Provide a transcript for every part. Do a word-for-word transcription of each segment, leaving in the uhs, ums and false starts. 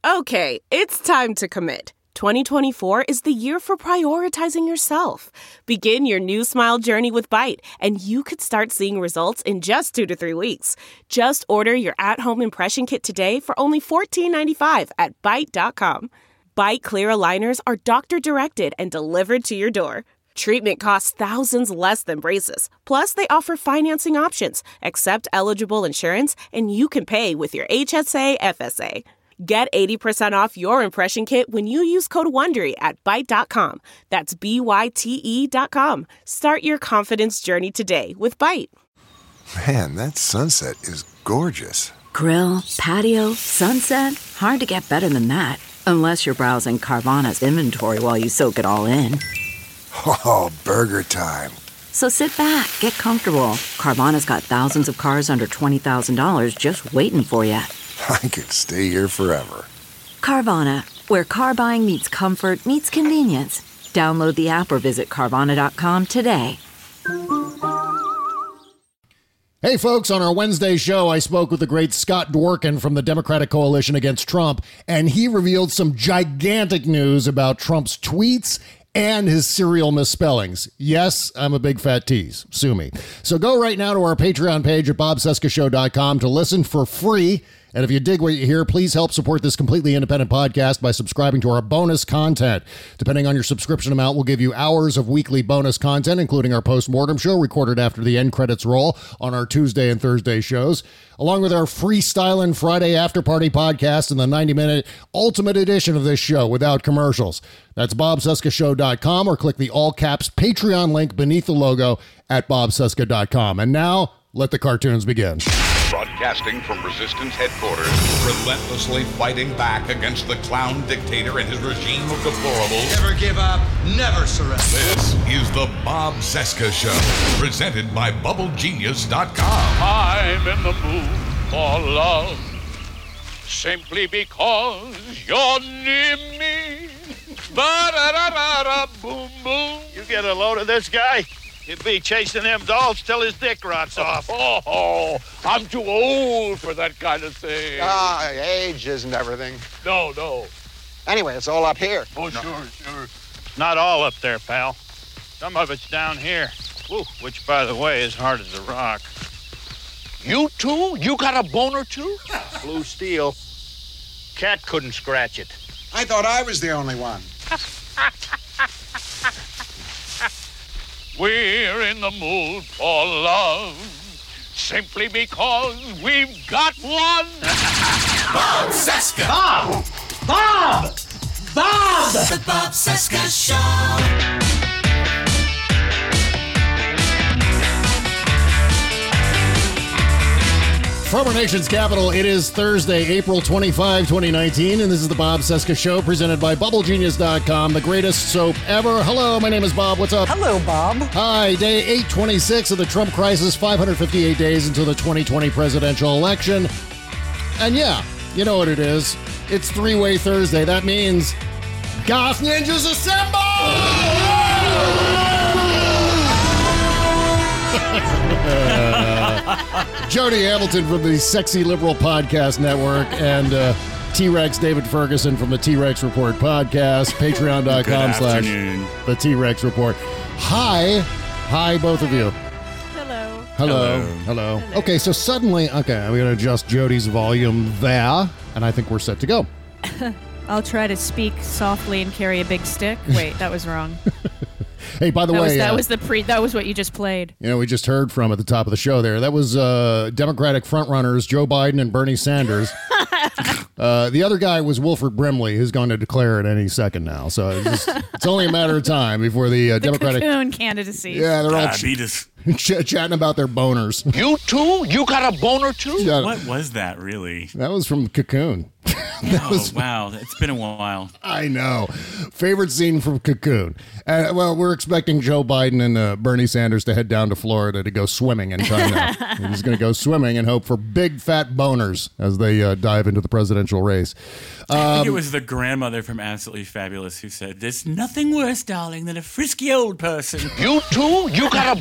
Okay, it's time to commit. twenty twenty-four is the year for prioritizing yourself. Begin your new smile journey with Byte, and you could start seeing results in just two to three weeks. Just order your at-home impression kit today for only fourteen ninety-five at byte dot com. Byte Clear aligners are doctor-directed and delivered to your door. Treatment costs thousands less than braces. Plus, they offer financing options, accept eligible insurance, and you can pay with your H S A F S A. Get eighty percent off your impression kit when you use code WONDERY at byte dot com. That's B Y T E dot com. Start your confidence journey today with Byte. Man, that sunset is gorgeous. Grill, patio, sunset. Hard to get better than that. Unless you're browsing Carvana's inventory while you soak it all in. Oh, burger time. So sit back, get comfortable. Carvana's got thousands of cars under twenty thousand dollars just waiting for you. I could stay here forever. Carvana, where car buying meets comfort, meets convenience. Download the app or visit Carvana dot com today. Hey, folks, on our Wednesday show, I spoke with the great Scott Dworkin from the Democratic Coalition Against Trump, and he revealed some gigantic news about Trump's tweets and his serial misspellings. Yes, I'm a big fat tease. Sue me. So go right now to our Patreon page at bob cesca show dot com to listen for free. And if you dig what you hear, please help support this completely independent podcast by subscribing to our bonus content. Depending on your subscription amount, we'll give you hours of weekly bonus content, including our post-mortem show recorded after the end credits roll on our Tuesday and Thursday shows, along with our Freestylin' Friday After Party podcast and the ninety-minute ultimate edition of this show without commercials. That's bob cesca show dot com, or click the all-caps Patreon link beneath the logo at bob cesca dot com. And now, let the cartoons begin. Broadcasting from Resistance headquarters, relentlessly fighting back against the clown dictator and his regime of deplorables. Never give up, never surrender. This is the Bob Cesca Show, presented by bubble genius dot com. I'm in the mood for love, simply because you're near me. Ba-da-da-da-da, boom, boom. You get a load of this guy, he'd be chasing them dolls till his dick rots off. Oh, oh, I'm too old for that kind of thing. Ah, age isn't everything. No, no. Anyway, it's all up here. Oh, No. sure, sure. Not all up there, pal. Some of it's down here. Woo, which, by the way, is hard as a rock. You too? You got a boner too? Blue steel. Cat couldn't scratch it. I thought I was the only one. We're in the mood for love, simply because we've got one. Bob Cesca. Bob! Bob! Bob! The Bob Cesca Show. From our nation's capital, it is Thursday, April twenty-fifth, twenty nineteen, and this is the Bob Cesca Show, presented by bubble genius dot com, the greatest soap ever. Hello, my name is Bob. What's up? Hello, Bob. Hi, day eight twenty-six of the Trump crisis, five hundred fifty-eight days until the twenty twenty presidential election. And yeah, you know what it is. It's Three-Way Thursday. That means Goth Ninjas Assemble! uh, Jody Hamilton from the Sexy Liberal Podcast Network, and uh, T-Rex David Ferguson from the T-Rex Report Podcast, patreon dot com slash the T-Rex Report. Hi. Hi, both of you. Hello. Hello. Hello. Hello. Okay, so suddenly, okay, I'm going to adjust Jody's volume there, and I think we're set to go. I'll try to speak softly and carry a big stick. Wait, that was wrong. Hey, by the that way, was, that uh, was the pre. That was what you just played. You know, we just heard from at the top of the show there. That was uh, Democratic frontrunners Joe Biden and Bernie Sanders. uh, the other guy was Wilford Brimley, who's going to declare at any second now. So it's, just, it's only a matter of time before the, uh, the Democratic Cocoon candidacy. Yeah, they're all ch- ch- chatting about their boners. You too? You got a boner too? Yeah. What was that, really? That was from Cocoon. Oh, was, wow. It's been a while. I know. Favorite scene from Cocoon. Uh, well, we're expecting Joe Biden and uh, Bernie Sanders to head down to Florida to go swimming in China. He's going to go swimming and hope for big fat boners as they uh, dive into the presidential race. Um, I think it was the grandmother from Absolutely Fabulous who said, "There's nothing worse, darling, than a frisky old person." You too? You got a boner too?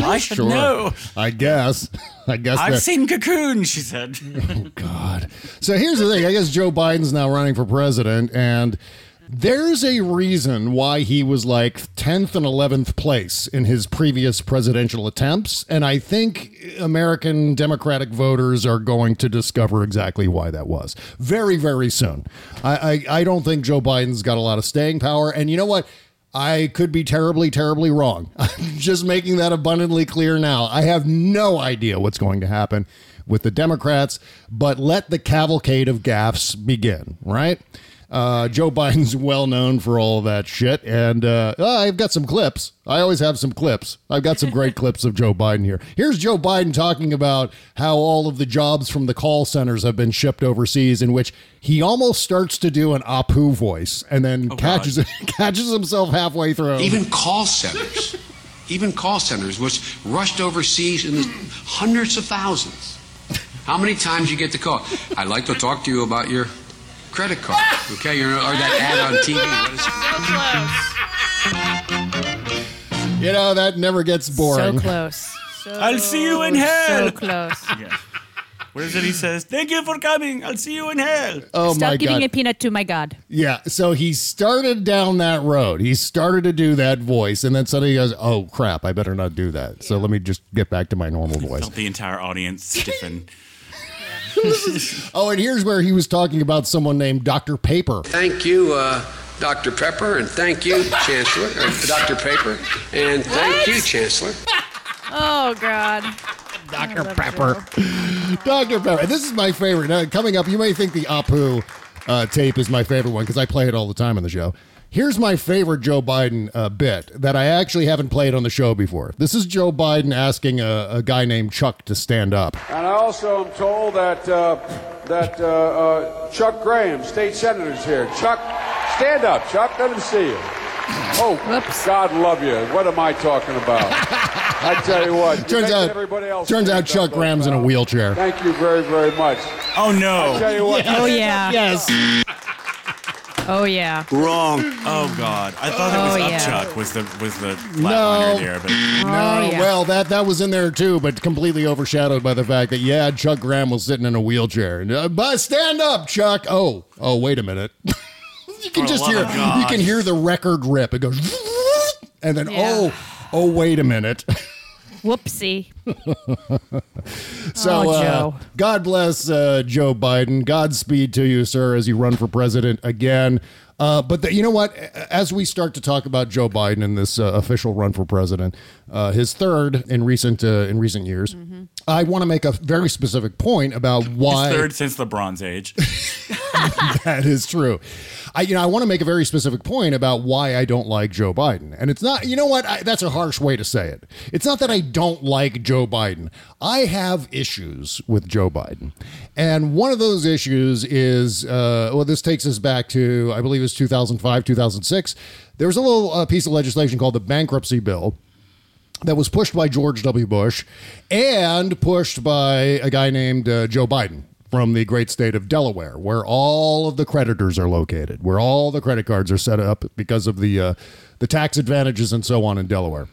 I Sure. know. I guess. I guess I've that- seen Cocoon, she said. Oh, God. So here's the thing. I guess Joe Biden's now running for president, and there's a reason why he was like tenth and eleventh place in his previous presidential attempts. And I think American Democratic voters are going to discover exactly why that was very, very soon. I, I, I don't think Joe Biden's got a lot of staying power. And you know what? I could be terribly, terribly wrong. I'm just making that abundantly clear now. I have no idea what's going to happen with the Democrats, but let the cavalcade of gaffes begin, right? Uh, Joe Biden's well known for all of that shit, and uh, oh, I've got some clips. I always have some clips. I've got some great clips of Joe Biden here. Here's Joe Biden talking about how all of the jobs from the call centers have been shipped overseas, in which he almost starts to do an Apu voice and then Oh, catches catches himself halfway through. Even call centers, even call centers, was rushed overseas in the hundreds of thousands. How many times you get the call? I'd like to talk to you about your credit card, okay? You're, or that ad on T V. What is it? You know, that never gets boring. So close. So, I'll see you in hell. So close. Yeah. What is it he says? Thank you for coming. I'll see you in hell. Oh, Stop my giving God. a peanut to my God. Yeah, so he started down that road. He started to do that voice, and then suddenly he goes, oh, crap, I better not do that. So let me just get back to my normal voice. Felt the entire audience stiffen. Oh, and here's where he was talking about someone named Doctor Paper. Thank you, uh, Doctor Pepper, and thank you, Chancellor, or Doctor Paper, and thank you, Chancellor. Oh, God. Doctor Pepper. Doctor Pepper. This is my favorite. Now, coming up, you may think the Apu uh, tape is my favorite one because I play it all the time on the show. Here's my favorite Joe Biden uh, bit that I actually haven't played on the show before. This is Joe Biden asking a, a guy named Chuck to stand up. And I also am told that uh, that uh, uh, Chuck Graham, state senator, is here. Chuck, stand up, Chuck. Let him see you. Oh, Whoops. God love you. What am I talking about? I tell you what. Turns you out, everybody else turns out Chuck up, Graham's in a wheelchair. Thank you very, very much. Oh, no. I tell you what. Yes. Oh, yeah. Yes. Oh, yeah. Wrong. Oh, God. I thought Oh, it was yeah. Upchuck was the was the No. flatliner there. But No, yeah. well, that that was in there too, but completely overshadowed by the fact that, yeah, Chuck Graham was sitting in a wheelchair. And, uh, but stand up, Chuck. Oh, oh, wait a minute. You can For the just love hear, of God. you can hear the record rip. It goes, and then, Yeah. oh, oh, wait a minute. Whoopsie. So, Oh, uh, Joe. God bless uh, Joe Biden. Godspeed to you, sir, as you run for president again. Uh, but the, you know what? As we start to talk about Joe Biden in this uh, official run for president, uh, his third in recent uh, in recent years, Mm-hmm. I want to make a very specific point about why He's third since the Bronze Age. that is true. I, you know, I want to make a very specific point about why I don't like Joe Biden. And it's not, you know what? I, that's a harsh way to say it. It's not that I don't like Joe Biden. I have issues with Joe Biden. And one of those issues is, uh, well, this takes us back to, I believe it was two thousand five, two thousand six. There was a little uh, piece of legislation called the bankruptcy bill that was pushed by George W. Bush and pushed by a guy named uh, Joe Biden from the great state of Delaware, where all of the creditors are located, where all the credit cards are set up because of the uh, the tax advantages and so on in Delaware.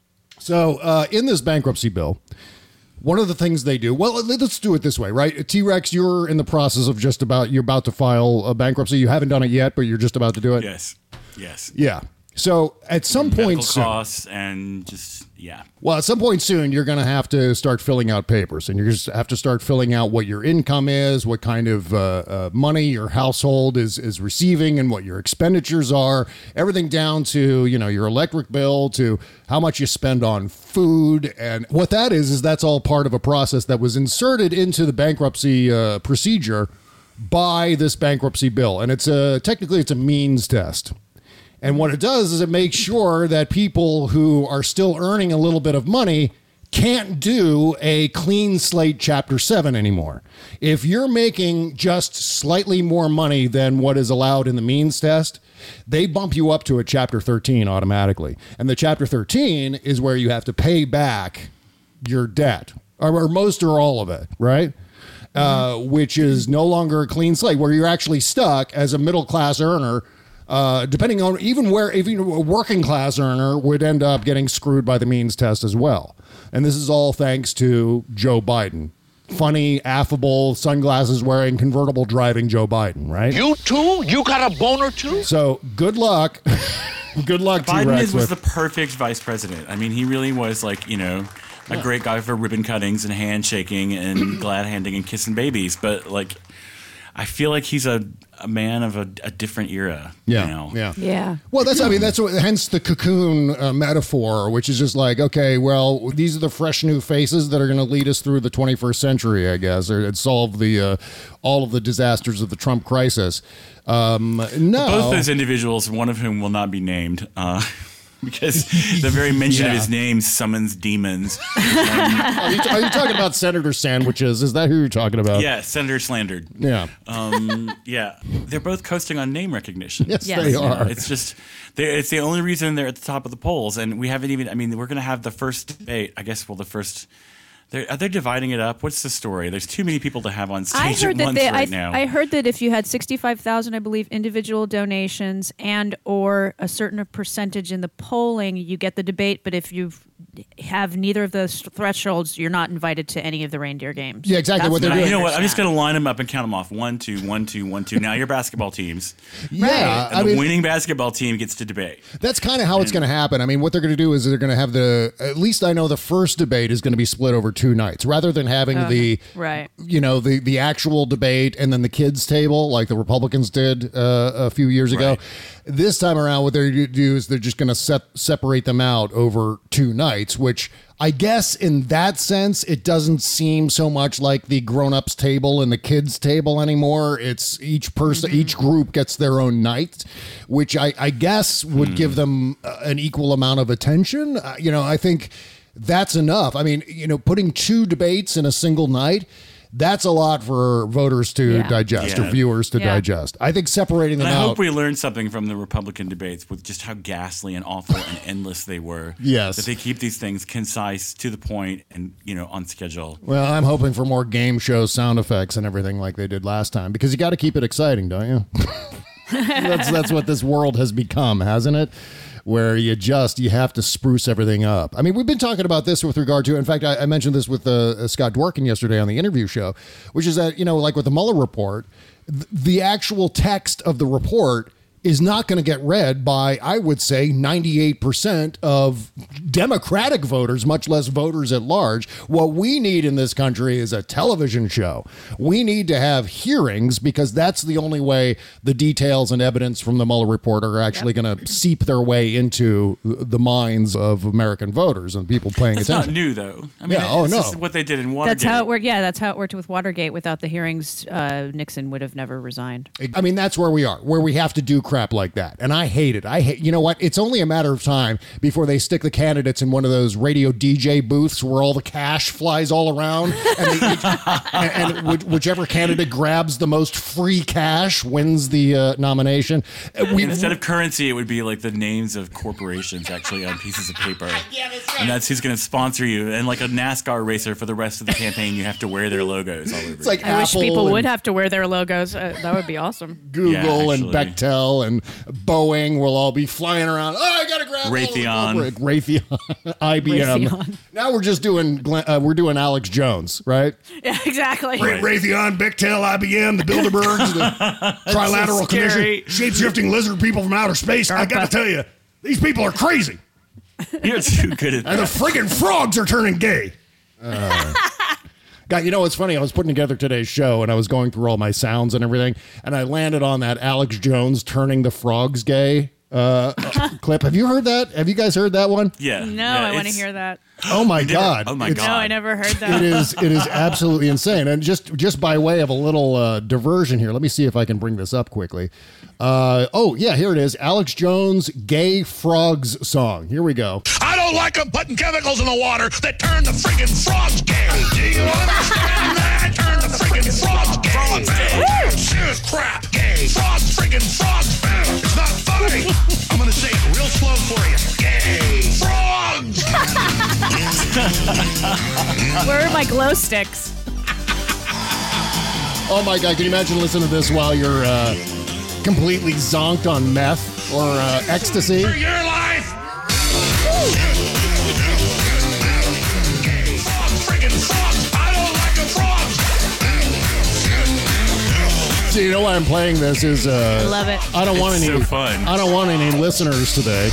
So uh, in this bankruptcy bill, one of the things they do, well, let's do it this way, right? T-Rex, you're in the process of just about, you're about to file a bankruptcy. You haven't done it yet, but you're just about to do it. Yes. Yes. Yeah. So at some Medical point soon, costs and just, yeah. well, at some point soon, you're going to have to start filling out papers, and you just have to start filling out what your income is, what kind of uh, uh, money your household is is receiving, and what your expenditures are. Everything down to, you know, your electric bill, to how much you spend on food, and what that is is that's all part of a process that was inserted into the bankruptcy uh, procedure by this bankruptcy bill, and it's a technically it's a means test. And what it does is it makes sure that people who are still earning a little bit of money can't do a clean slate Chapter seven anymore. If you're making just slightly more money than what is allowed in the means test, they bump you up to a Chapter thirteen automatically. And the Chapter thirteen is where you have to pay back your debt, or, or most or all of it, right? Uh, which is no longer a clean slate, where you're actually stuck as a middle-class earner uh, depending on even where, even a working class earner would end up getting screwed by the means test as well. And this is all thanks to Joe Biden. Funny, affable, sunglasses wearing, convertible driving Joe Biden, right? You too? You got a boner too? So good luck. Good luck to you, Biden is, was Ratcliffe. the perfect vice president. I mean, he really was like, you know, a Yeah. great guy for ribbon cuttings and handshaking and glad handing and kissing babies. But like, I feel like he's a, a man of a, a different era Yeah, now. yeah. Yeah. Well, that's, I mean, that's what, hence the cocoon uh, metaphor, which is just like, okay, well, these are the fresh new faces that are going to lead us through the twenty-first century, I guess, or and solve the uh, all of the disasters of the Trump crisis. Um, no. Both those individuals, one of whom will not be named, uh, because the very mention Yeah. of his name summons demons. Um, are, you, are you talking about Senator Sandwiches? Is that who you're talking about? yeah, Senator Slandered. Yeah. Um, yeah, they're both coasting on name recognition. Yes, Yes. they You know, are. It's just, they're- it's the only reason they're at the top of the polls, and we haven't even. I mean, we're going to have the first debate. I guess. Well, the first. They're, are they dividing it up? What's the story? There's too many people to have on I stage heard at that once they, right I, now. I heard that if you had sixty-five thousand, I believe, individual donations and or a certain percentage in the polling, you get the debate. But if you have neither of those thresholds, you're not invited to any of the reindeer games. Yeah, exactly what they're Now, doing. You know what? I'm just going to line them up and count them off. One, two, one, two, one, two. Now your basketball teams. Yeah, And I the mean- winning basketball team gets to debate. That's kind of how it's going to happen. I mean, what they're going to do is they're going to have the, at least I know the first debate is going to be split over two nights rather than having Uh, the, right. you know, the, the actual debate and then the kids table like the Republicans did uh, a few years ago. This time around, what they're going to do is they're just going to sep- separate them out over two nights, which I guess in that sense, it doesn't seem so much like the grown-ups table and the kids table anymore. It's each person, Mm-hmm. each group gets their own night, which I, I guess would Hmm. give them uh, an equal amount of attention. Uh, you know, I think that's enough. I mean, you know, putting two debates in a single night, that's a lot for voters to Yeah. digest or Yeah. viewers to Yeah. digest. I think separating them And I out. hope we learned something from the Republican debates with just how ghastly and awful and endless they were. Yes. That they keep these things concise, to the point, and, you know, on schedule. Well, I'm hoping for more game show sound effects and everything like they did last time because you got to keep it exciting, don't you? that's that's what this world has become, hasn't it? Where you just you have to spruce everything up. I mean, we've been talking about this with regard to. In fact, I, I mentioned this with uh, Scott Dworkin yesterday on the interview show, which is that, you know, like with the Mueller report, th- the actual text of the report is not going to get read by, I would say, ninety-eight percent of Democratic voters, much less voters at large. What we need in this country is a television show. We need to have hearings because that's the only way the details and evidence from the Mueller report are actually going to seep their way into the minds of American voters and people paying That's attention. not new, though. I mean, Yeah, oh, it's no. just what they did in Watergate. That's how it worked. Yeah, that's how it worked with Watergate. Without the hearings, uh, Nixon would have never resigned. I mean, that's where we are, where we have to do crap like that. And I hate it. I hate, you know what? It's only a matter of time before they stick the candidates in one of those radio D J booths where all the cash flies all around and, they each, and, and which- whichever candidate grabs the most free cash wins the uh, nomination. We, Instead of currency, it would be like the names of corporations actually on pieces of paper. Yeah, that's right. And that's who's going to sponsor you. And like a NASCAR racer for the rest of the campaign, you have to wear their logos all over. It's like I wish Apple people and would have to wear their logos. Uh, that would be awesome. Google Yeah, and actually. Bechtel and Boeing will all be flying around. Oh, I gotta grab all of Raytheon. them. Raytheon, I B M. Raytheon. Now we're just doing Glenn- uh, we're doing Alex Jones, right? Yeah, exactly. Ray- Raytheon, Bechtel, I B M, the Bilderbergs, the Trilateral so scary. Commission, shape-shifting lizard people from outer space. I got to tell you, these people are crazy, You're too good at and the that. friggin' frogs are turning gay. Uh, God, you know what's funny? I was putting together today's show, and I was going through all my sounds and everything, and I landed on that Alex Jones turning the frogs gay uh, clip. Have you heard that? Have you guys heard that one? Yeah. No, yeah, I want to it's- hear that. Oh my never- God! oh my It's- God. No, I never heard that. It is it is absolutely insane. And just just by way of a little uh, diversion here, let me see if I can bring this up quickly. Uh, oh yeah, here it is. Alex Jones' "Gay Frogs" song. Here we go. I don't like them putting chemicals in the water that turn the friggin' frogs gay. Do you understand that? Turn the friggin' frogs gay. Serious crap. Gay. Frogs friggin' frogs. It's not funny. I'm gonna say it real slow for you. Gay. Frogs. Where are my glow sticks? Oh my God! Can you imagine listening to this while you're uh, completely zonked on meth or uh, ecstasy. For your life. Friggin' frogs. I don't like a frog. So you know why I'm playing this is uh, I love it. I don't want It's any so fun. I don't want any listeners today.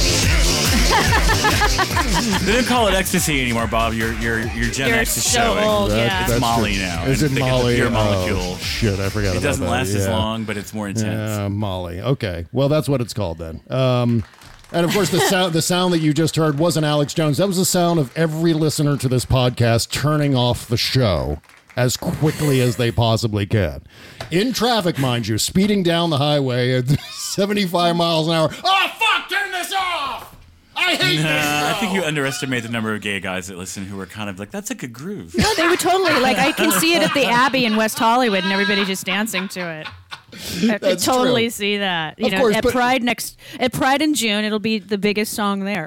They don't call it ecstasy anymore, Bob. Your your your Gen You're X is so showing. old, yeah. It's That's Molly true. now. Is and it they get the Molly? pure Oh, molecule. shit, I forgot It about doesn't that. last as Yeah. long, but it's more intense. Yeah, Molly. Okay. Well, that's what it's called then. Um, and of course, the sound the sound that you just heard wasn't Alex Jones. That was the sound of every listener to this podcast turning off the show as quickly as they possibly can. In traffic, mind you, speeding down the highway at seventy-five miles an hour. Oh, fuck, turn this off! I hate Nah, this I think show! you underestimate the number of gay guys that listen who are kind of like, that's a good groove. No, they would totally like. I can see it at the Abbey in West Hollywood, and everybody just dancing to it. I could That's totally true. see that. You Of know, course, at but- Pride next at Pride in June, it'll be the biggest song there.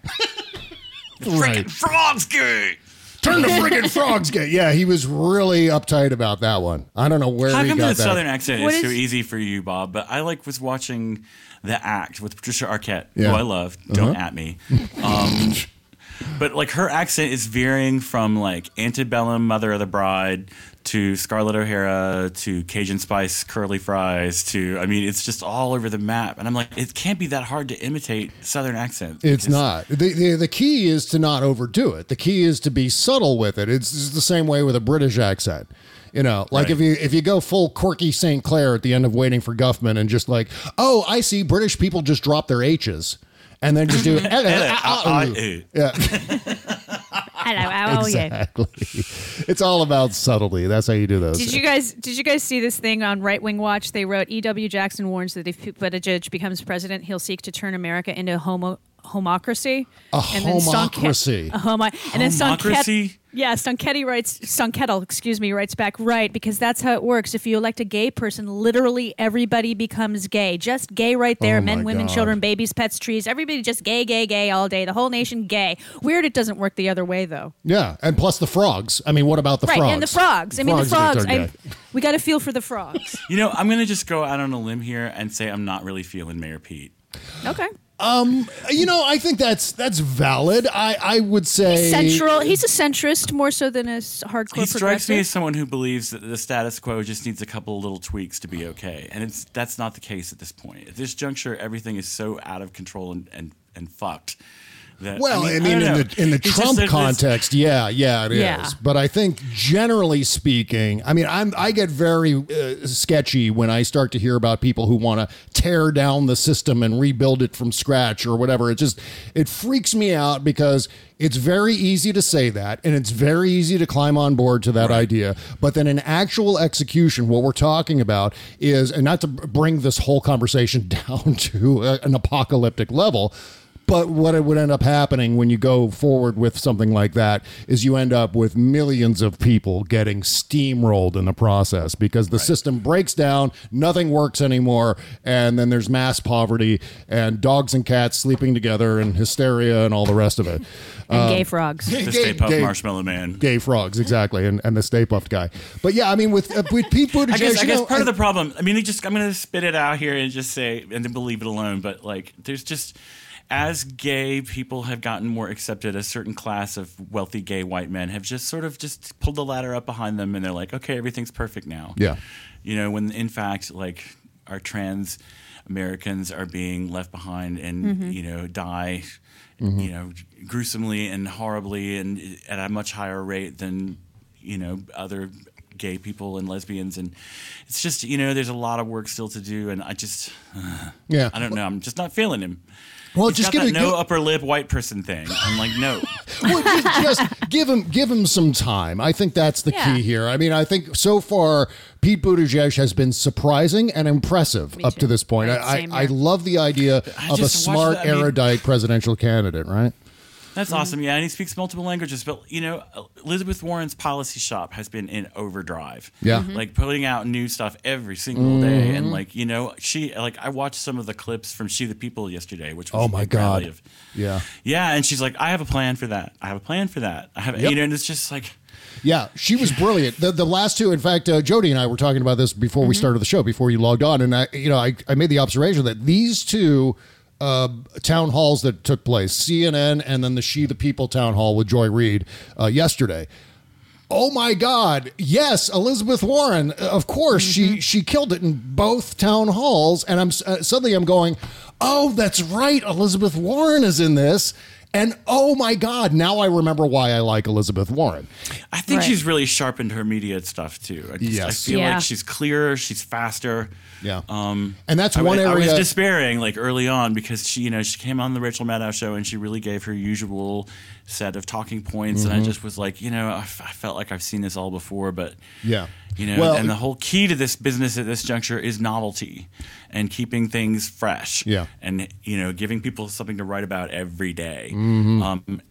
Right. Frogs gay! Turn the friggin' frogs gay. Yeah, he was really uptight about that one. I don't know where How he come got the that. southern accent What is so is- easy for you, Bob? But I like was watching The Act with Patricia Arquette, Yeah. who I love. Don't Uh-huh. at me. Um, but like her accent is veering from like antebellum Mother of the Bride to Scarlett O'Hara to Cajun Spice curly fries to I mean it's just all over the map. And I'm like, it can't be that hard to imitate southern accent. It's because- not. The, the The key is to not overdo it. The key is to be subtle with it. It's, it's the same way with a British accent. You know, like Right. if you if you go full Corky Saint Clair at the end of Waiting for Guffman and just like, oh, I see British people just drop their H's and then just do it. Yeah, Hello, how are you? exactly. It's all about subtlety. That's how you do those. Did you guys did you guys see this thing on Right Wing Watch? They wrote E W Jackson warns that if Buttigieg becomes president, he'll seek to turn America into a homo homocracy. A And then Stonke- homocracy. A homo. And then Stonket, Homocracy? yeah, Stonketti writes Stonkettle, excuse me, writes back right because that's how it works. If you elect a gay person, literally everybody becomes gay. Just gay right there. Oh Men, my women, God. children, babies, pets, trees. Everybody just gay, gay, gay all day. The whole nation gay. Weird. It doesn't work the other way though. Yeah, and plus the frogs. I mean, what about the right, frogs? and the frogs. I mean, the get frogs. turned I, gay. we got to feel for the frogs. You know, I'm gonna just go out on a limb here and say I'm not really feeling Mayor Pete. Okay. Um, you know, I think that's that's valid. I I would say Central. He's a centrist more so than a s- hardcore He strikes me progressive. as someone who believes that the status quo just needs a couple of little tweaks to be okay, and it's that's not the case at this point. At this juncture, everything is so out of control and and, and fucked. That, Well, I mean, don't in know. the in the It's just Trump that this- context, yeah, yeah, it is. Yeah. But I think generally speaking, I mean, I'm I get very uh, sketchy when I start to hear about people who want to tear down the system and rebuild it from scratch or whatever. It just it freaks me out because it's very easy to say that and it's very easy to climb on board to that idea. But then in actual execution, what we're talking about is, and not to bring this whole conversation down to a, an apocalyptic level. But what it would end up happening when you go forward with something like that is you end up with millions of people getting steamrolled in the process because the system breaks down, nothing works anymore, and then there's mass poverty and dogs and cats sleeping together and hysteria and all the rest of it. and gay frogs. The Stay Puft Marshmallow Man. Gay frogs, exactly, and, and the Stay Puft guy. But yeah, I mean, with uh, with Pete Buttigieg, I guess, I you guess know, part of I- the problem. I mean, it just I'm going to spit it out here and just say and then believe it alone. But like, there's just as gay people have gotten more accepted, a certain class of wealthy gay white men have just sort of just pulled the ladder up behind them, and they're like, okay, everything's perfect now. Yeah. You know, when in fact, like our trans Americans are being left behind and Mhm. you know die, Mhm. you know, gruesomely and horribly and at a much higher rate than you know other gay people and lesbians, and it's just you know there's a lot of work still to do, and I just uh, Yeah. I don't know, I'm just not feeling him. Well, He's just got give that it- no give- upper lip white person thing. I'm like, no. Well, just, just give him give him some time. I think that's the Yeah. key here. I mean, I think so far Pete Buttigieg has been surprising and impressive Me up too. to this point. Right, I, same I, I here. love the idea I of a just watched smart, that, I mean- erudite presidential candidate, right? That's awesome, yeah, and he speaks multiple languages. But you know, Elizabeth Warren's policy shop has been in overdrive. Yeah. Mm-hmm. Mhm. like putting out new stuff every single day, and like you know, she like I watched some of the clips from She the People yesterday, which was Oh a my big God. rally of- Yeah. yeah, and she's like, I have a plan for that. I have a plan for that. I have, Yep. you know, and it's just like. Yeah, she was brilliant. The the last two, in fact, uh, Jody and I were talking about this before mm-hmm. we started the show, before you logged on, and I, you know, I, I made the observation that these two uh, town halls that took place, C N N and then the She the People town hall with Joy Reid uh, yesterday. Oh my God! Yes, Elizabeth Warren. Of course, mm-hmm. she she killed it in both town halls, and I'm uh, suddenly I'm going, oh, that's right. Elizabeth Warren is in this. And oh my God, now I remember why I like Elizabeth Warren. I think right. she's really sharpened her media stuff too. I, just, yes. I feel yeah. like she's clearer, she's faster. Yeah. Um, and that's I, one area. I was despairing like early on because she, you know, she came on the Rachel Maddow show and she really gave her usual set of talking points. Mm-hmm. And I just was like, you know, I, f- I felt like I've seen this all before, but yeah. You know, well, and the whole key to this business at this juncture is novelty and keeping things fresh. Yeah. And, you know, giving people something to write about every day. Mm-hmm. Um,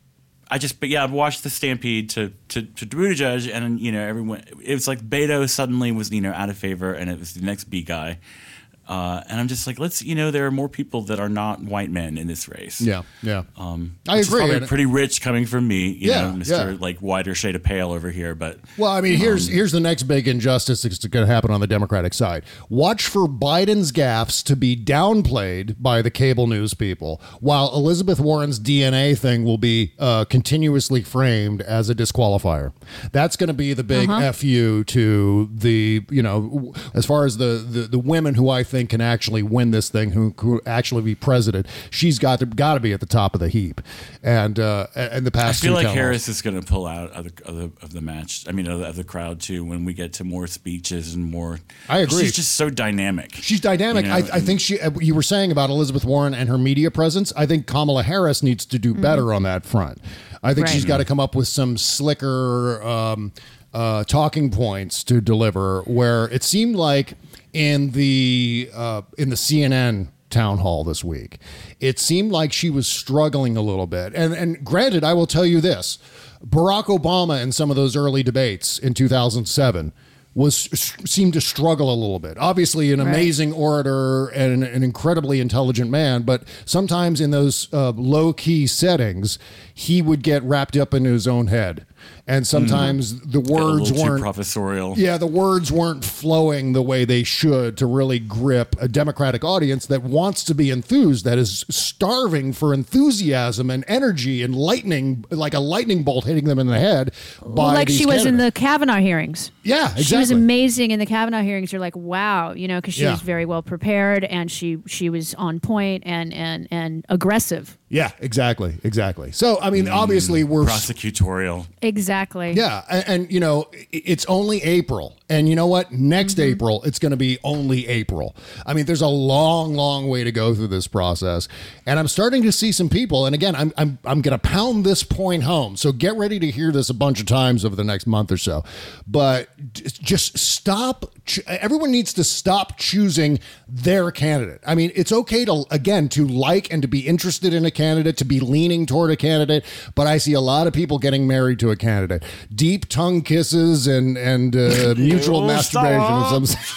I just, but yeah, I've watched the Stampede to, to, to Buttigieg, and, you know, everyone, it was like Beto suddenly was, you know, out of favor, and it was the next B guy. Uh, and I'm just like, let's, you know, there are more people that are not white men in this race. Yeah, yeah. Um, I agree. Is probably pretty rich coming from me, you yeah, know, Mister Yeah. like whiter shade of pale over here. But well, I mean, here's um, here's the next big injustice that's going to happen on the Democratic side. Watch for Biden's gaffes to be downplayed by the cable news people, while Elizabeth Warren's D N A thing will be uh, continuously framed as a disqualifier. That's going to be the big uh-huh. F U to the, you know, as far as the the, the women who I think can actually win this thing, who who actually be president. She's got to got to be at the top of the heap. And uh, and the past. I feel two like Harris halls. is going to pull out of the, of the of the match. I mean, of the, of the crowd too. When we get to more speeches and more, I agree. She's just so dynamic. She's dynamic. You know? I, I think she. You were saying about Elizabeth Warren and her media presence. I think Kamala Harris needs to do better mm-hmm. on that front. I think right. she's got to come up with some slicker um, uh, talking points to deliver. Where it seemed like in the uh, in the C N N town hall this week, it seemed like she was struggling a little bit. And and granted, I will tell you this: Barack Obama in some of those early debates in two thousand seven was seemed to struggle a little bit. Obviously, an amazing right. orator and an incredibly intelligent man, but sometimes in those uh, low key settings, he would get wrapped up in his own head. And sometimes mm-hmm. the words weren't professorial. Yeah, the words weren't flowing the way they should to really grip a Democratic audience that wants to be enthused, that is starving for enthusiasm and energy and lightning, like a lightning bolt hitting them in the head. By well, like these she was candidates. in the Kavanaugh hearings. Yeah, exactly. She was amazing in the Kavanaugh hearings. You're like, wow, you know, because she Yeah. was very well prepared and she she was on point and and and aggressive. Yeah, exactly, exactly. So, I mean, obviously we're prosecutorial. Exactly. Yeah, and, and you know, it's only April, and you know what? Next mm-hmm. April, it's going to be only April. I mean, there's a long, long way to go through this process, and I'm starting to see some people. And again, I'm I'm I'm going to pound this point home. So get ready to hear this a bunch of times over the next month or so. But just stop. Everyone needs to stop choosing their candidate. I mean, it's okay to again to like and to be interested in a candidate, to be leaning toward a candidate, but I see a lot of people getting married to a candidate. Deep tongue kisses and and uh, mutual Oh, masturbation. stop. Of some,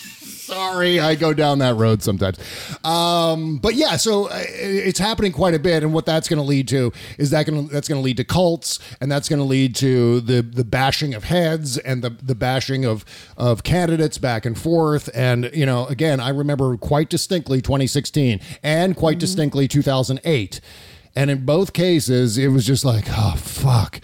sorry, I go down that road sometimes. Um, but yeah, so uh, it's happening quite a bit, and what that's going to lead to is that going that's going to lead to cults, and that's going to lead to the the bashing of heads and the the bashing of of candidates back and forth. And you know, again, I remember quite distinctly twenty sixteen and quite mm-hmm. distinctly two thousand eight, and in both cases, it was just like, oh fuck.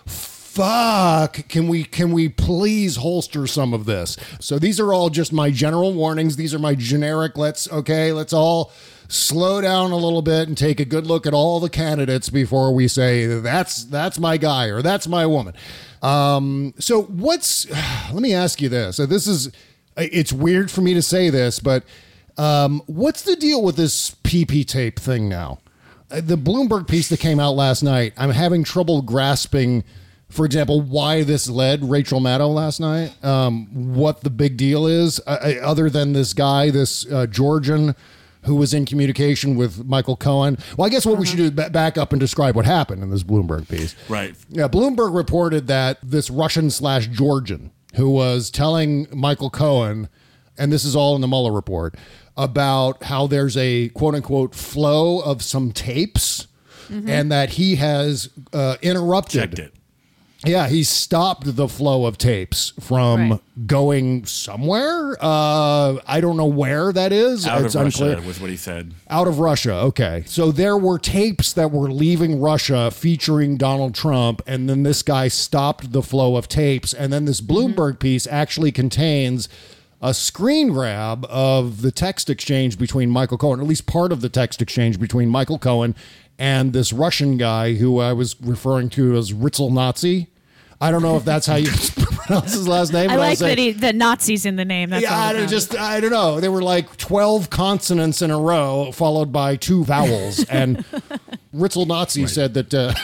Fuck, can we can we please holster some of this? So these are all just my general warnings. These are my generic, let's, okay, let's all slow down a little bit and take a good look at all the candidates before we say that's that's my guy or that's my woman. Um, so what's, let me ask you this. So this is, it's weird for me to say this, but um, what's the deal with this P P tape thing now? The Bloomberg piece that came out last night, I'm having trouble grasping, for example, why this led Rachel Maddow last night, um, what the big deal is, uh, other than this guy, this uh, Georgian who was in communication with Michael Cohen. Well, I guess what uh-huh. we should do is b- back up and describe what happened in this Bloomberg piece. Right. Yeah, Bloomberg reported that this Russian slash Georgian who was telling Michael Cohen, and this is all in the Mueller report, about how there's a quote unquote flow of some tapes mm-hmm. and that he has uh, interrupted. Checked it. Yeah, he stopped the flow of tapes from Right. going somewhere. Uh, I don't know where that is. Out it's of unclear. Russia was what he said. Out of Russia, okay. So there were tapes that were leaving Russia featuring Donald Trump, and then this guy stopped the flow of tapes. And then this Bloomberg piece actually contains a screen grab of the text exchange between Michael Cohen, or at least part of the text exchange between Michael Cohen and this Russian guy who I was referring to as Ritzel Nazi. I don't know if that's how you pronounce his last name. I but I'll like say- that he, the Nazis in the name. That's yeah, all I that don't, matters. just I don't know. There were like twelve consonants in a row, followed by two vowels. And Ritzel Nazi said that uh,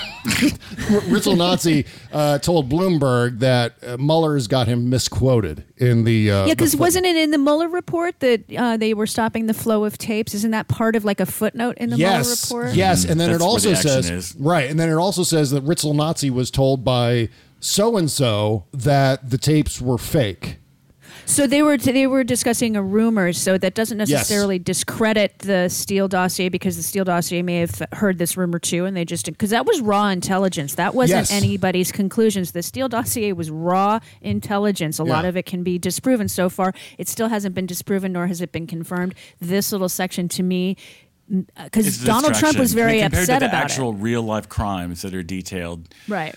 Ritzel Nazi uh, told Bloomberg that uh, Mueller's got him misquoted in the. Uh, Yeah, because the- wasn't it in the Mueller report that uh, they were stopping the flow of tapes? Isn't that part of like a footnote in the yes, Mueller report? yes, and then That's it where also the action says is. right, and then it also says that Ritzel Nazi was told by so and so that the tapes were fake. So they were they were discussing a rumor. So that doesn't Yes. necessarily discredit the Steele dossier, because the Steele dossier may have heard this rumor too, and they just because that was raw intelligence. That wasn't Yes. anybody's conclusions. The Steele dossier was raw intelligence. A lot Yeah. of it can be disproven. So far, it still hasn't been disproven, nor has it been confirmed. This little section to me. Because It's a Donald Trump was distraction. I very mean, compared upset to the about actual real life crimes that are detailed. it. Right.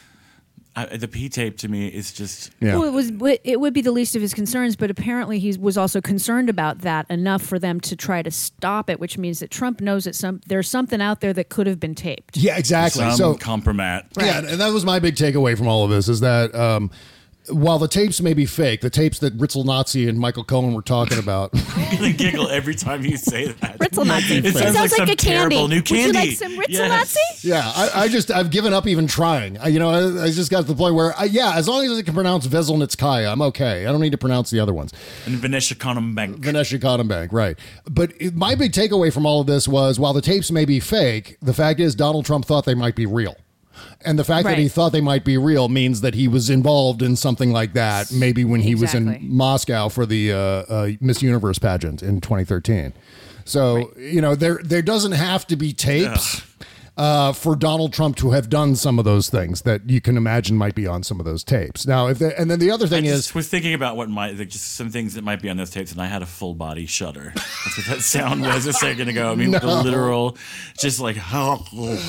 I, the P tape to me is just Yeah. Well, it was it would be the least of his concerns, but apparently he was also concerned about that enough for them to try to stop it, which means that Trump knows that some there's something out there that could have been taped. Yeah, exactly. some So compromat. yeah, and that was my big takeaway from all of this is that um, while the tapes may be fake, the tapes that Ritzel Nazi and Michael Cohen were talking about. I'm gonna giggle every time you say that. Ritzel Nazi. It It sounds, sounds like, like some a candy. terrible new Would you candy. like some Ritzel Yes. Nazi? Yeah, I, I just I've given up even trying. I, you know, I, I just got to the point where I, yeah, as long as I can pronounce Veselnitskaya, I'm okay. I don't need to pronounce the other ones. And Vanessa Bank. Vanessa Bank, right? But it, my big takeaway from all of this was, while the tapes may be fake, the fact is Donald Trump thought they might be real. And the fact Right. that he thought they might be real means that he was involved in something like that, maybe when he was Exactly. in Moscow for the uh, uh, Miss Universe pageant in twenty thirteen. So, you know, there there doesn't have to be tapes uh, for Donald Trump to have done some of those things that you can imagine might be on some of those tapes. Now, if they, and then the other I thing just is, was thinking about what might like just some things that might be on those tapes, and I had a full body shudder. That's what that sound was a second ago. I mean, No. the literal, just like oh,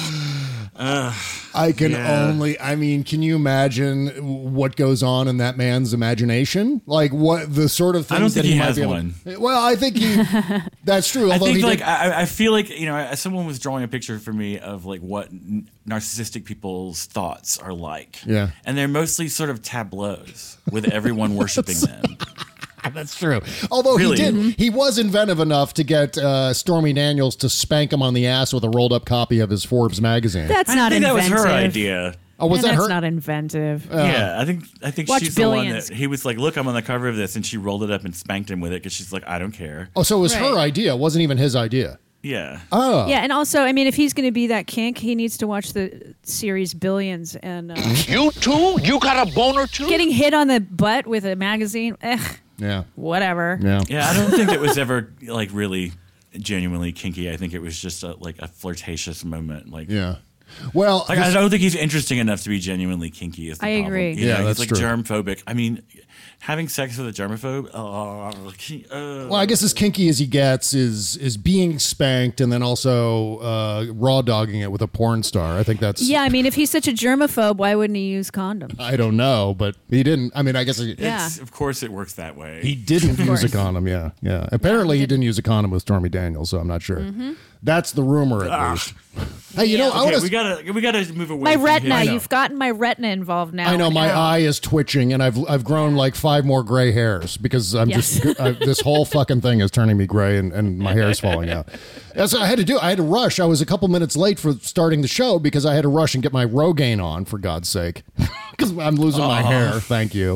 uh, I can yeah. only, I mean, can you imagine what goes on in that man's imagination? Like what the sort of things I don't that think he might has be able- one. Well, I think he, that's true. I Although think he like did, I, I feel like you know I- someone was drawing a picture for me of like what n- narcissistic people's thoughts are like. Yeah. and they're mostly sort of tableaus with everyone worshiping them. that's true. Although Really? he did, Mm-hmm. he was inventive enough to get uh, Stormy Daniels to spank him on the ass with a rolled up copy of his Forbes magazine. That's I not think inventive. that was her idea. oh, was Yeah, that that's her? not inventive. yeah, I think I think Watch she's Billions. the one that he was like, "Look, I'm on the cover of this," and she rolled it up and spanked him with it because she's like, "I don't care." oh, so it was her Right. idea. It wasn't even his idea. Yeah. Oh. Yeah, and also, I mean, if he's going to be that kink, he needs to watch the series Billions. And uh, You too? You got a boner too? getting hit on the butt with a magazine, eh, Yeah. whatever. Yeah. Yeah, I don't think it was ever like really genuinely kinky. I think it was just a, like a flirtatious moment. Like, Yeah. Well, like I this- don't think he's interesting enough to be genuinely kinky. Is the I problem. agree. You Yeah, know, that's he's like true. germphobic. I mean, having sex with a germaphobe. Uh, uh, Well, I guess as kinky as he gets is is being spanked and then also uh, raw dogging it with a porn star. I think that's. Yeah, I mean, if he's such a germaphobe, why wouldn't he use condoms? I don't know, but he didn't. I mean, I guess he, Yeah. it's, of course it works that way. he didn't use a course. condom. Yeah, yeah. Apparently, he didn't use a condom with Stormy Daniels, so I'm not sure. That's the rumor, at least. Hey, you know, I okay, want we to. gotta we gotta move away. My from retina, his- you've gotten my retina involved now. I know my Ow. eye is twitching, and I've I've grown like five more gray hairs because I'm Yes. just I, this whole fucking thing is turning me gray, and, and my hair is falling out. That's what I had to do. I had to rush. I was a couple minutes late for starting the show because I had to rush and get my Rogaine on, for God's sake, because I'm losing my hair. Thank you.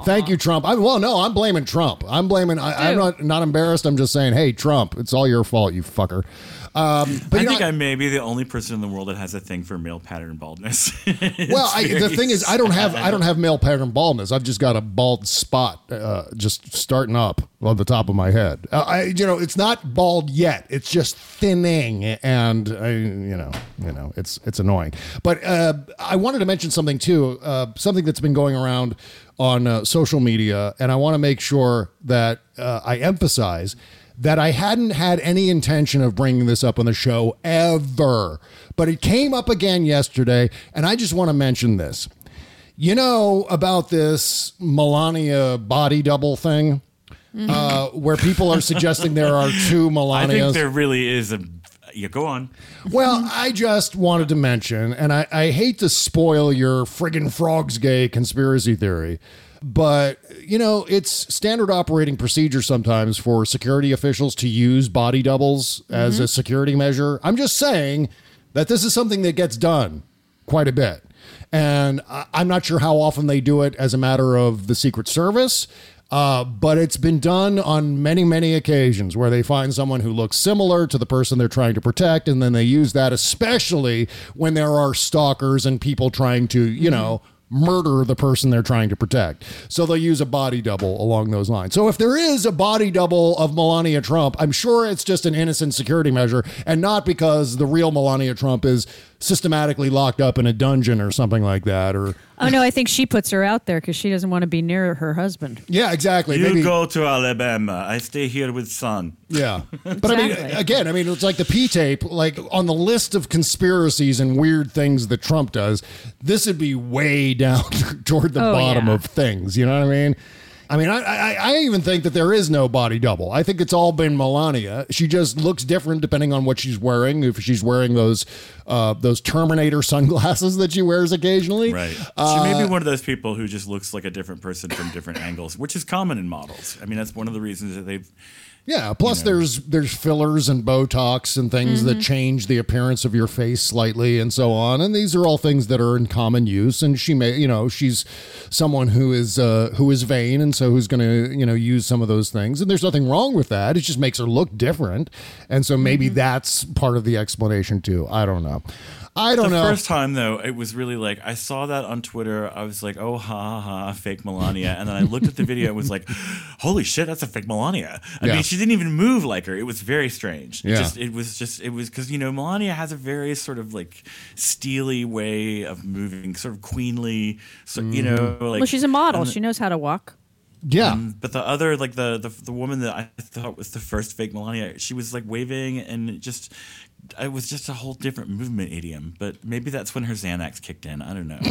Thank you, Trump. I, well, no, I'm blaming Trump. I'm blaming. I, I'm not not embarrassed. I'm just saying, hey, Trump, it's all your fault, you fucker. Um, but I you think know, I may be the only person in the world that has a thing for male pattern baldness. well, I, the thing is, I don't have I don't have male pattern baldness. I've just got a bald spot, uh, just starting up on the top of my head. Uh, I, you know, it's not bald yet. It's just thinning, and I, you know, you know, it's it's annoying. But uh, I wanted to mention something too, uh, something that's been going around on uh, social media, and I want to make sure that uh, I emphasize that I hadn't had any intention of bringing this up on the show ever, but it came up again yesterday, and I just want to mention this. You know about this Melania body double thing, mm-hmm. uh, where people are suggesting there are two Melanias? I think there really is a... Yeah, go on. Well, I just wanted to mention, and I, I hate to spoil your friggin' frogs gay conspiracy theory, but, you know, it's standard operating procedure sometimes for security officials to use body doubles mm-hmm. as a security measure. I'm just saying that this is something that gets done quite a bit. And I, I'm not sure how often they do it as a matter of the Secret Service, uh, but it's been done on many, many occasions where they find someone who looks similar to the person they're trying to protect, and then they use that especially when there are stalkers and people trying to, you mm-hmm. know, murder the person they're trying to protect. So they'll use a body double along those lines. So if there is a body double of Melania Trump, I'm sure it's just an innocent security measure and not because the real Melania Trump is systematically locked up in a dungeon or something like that. Or oh no, I think she puts her out there because she doesn't want to be near her husband. Yeah, exactly. You Maybe, go to Alabama. I stay here with son. Yeah. But exactly. I mean, again, I mean, it's like the P-tape, like on the list of conspiracies and weird things that Trump does, this would be way down toward the oh, bottom yeah. of things. You know what I mean? I mean, I, I I even think that there is no body double. I think it's all been Melania. She just looks different depending on what she's wearing. If she's wearing those uh, those Terminator sunglasses that she wears occasionally. Right. Uh, she may be one of those people who just looks like a different person from different angles, which is common in models. I mean, that's one of the reasons that they've... Yeah, plus you know. there's there's fillers and Botox and things mm-hmm. that change the appearance of your face slightly and so on. And these are all things that are in common use. And she may, you know, she's someone who is uh, who is vain and so who's going to, you know, use some of those things. And there's nothing wrong with that. It just makes her look different. And so maybe mm-hmm. that's part of the explanation too. I don't know. I don't the know. The first time, though, it was really like, I saw that on Twitter. I was like, oh, ha, ha, ha, fake Melania. And then I looked at the video and was like, holy shit, that's a fake Melania. I yeah. mean, she didn't even move like her. It was very strange. Yeah. Just, it was just, it was because, you know, Melania has a very sort of like steely way of moving, sort of queenly, so, you know. Like, well, she's a model. She knows how to walk. Yeah. Um, but the other, like the, the the woman that I thought was the first fake Melania, she was like waving and it just... It was just a whole different movement idiom, but maybe that's when her Xanax kicked in. I don't know.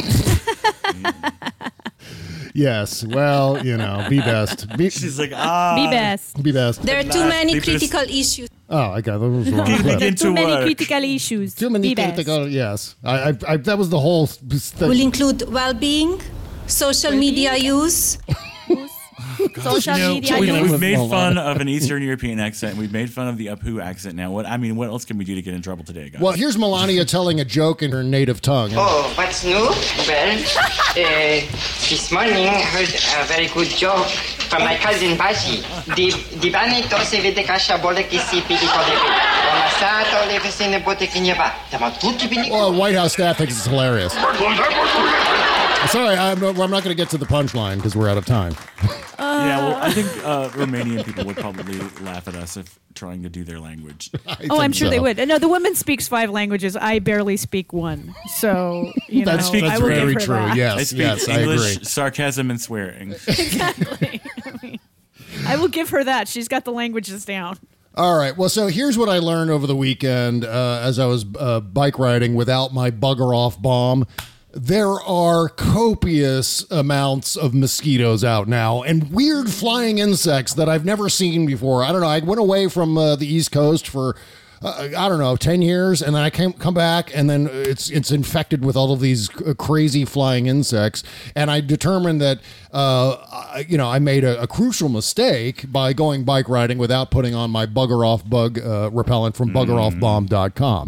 Yes. Well, you know, be best. Be, She's like, ah. Be best. Be best. There are too many critical issues. Oh, I got that was wrong. There are too many work. critical issues. Too many be critical, best. yes. I, I, I, that was the whole thing. Will include well-being, social well-being. media use. Social you know, media. We, we've made fun of an Eastern European accent. We've made fun of the Apu accent. Now, what I mean, what else can we do to get in trouble today, guys? Well, here's Melania telling a joke in her native tongue. Oh, what's new? Well, uh, this morning I heard a very good joke from my cousin Basi. Di, di ba nito si vede ka siya bole ki si pili ko de Ona sa to le vesine bote ki niya ba. Tama tutti bini. Well, White House staff thinks it's hilarious. Sorry, I'm, I'm not going to get to the punchline because we're out of time. Uh, yeah, well, I think uh, Romanian people would probably laugh at us if trying to do their language. Oh, I'm sure so. they would. No, the woman speaks five languages. I barely speak one. So, you know, that's, that's I will very give her true. That. Yes, I speak yes, English, I agree. sarcasm, and swearing. Exactly. I mean, I will give her that. She's got the languages down. All right. Well, so here's what I learned over the weekend uh, as I was uh, bike riding without my bugger off bomb. There are copious amounts of mosquitoes out now and weird flying insects that I've never seen before. I don't know. I went away from uh, the East Coast for, uh, I don't know, ten years. And then I came, come back and then it's it's infected with all of these c- crazy flying insects. And I determined that, uh, I, you know, I made a, a crucial mistake by going bike riding without putting on my bugger off bug uh, repellent from bugger off bomb dot com.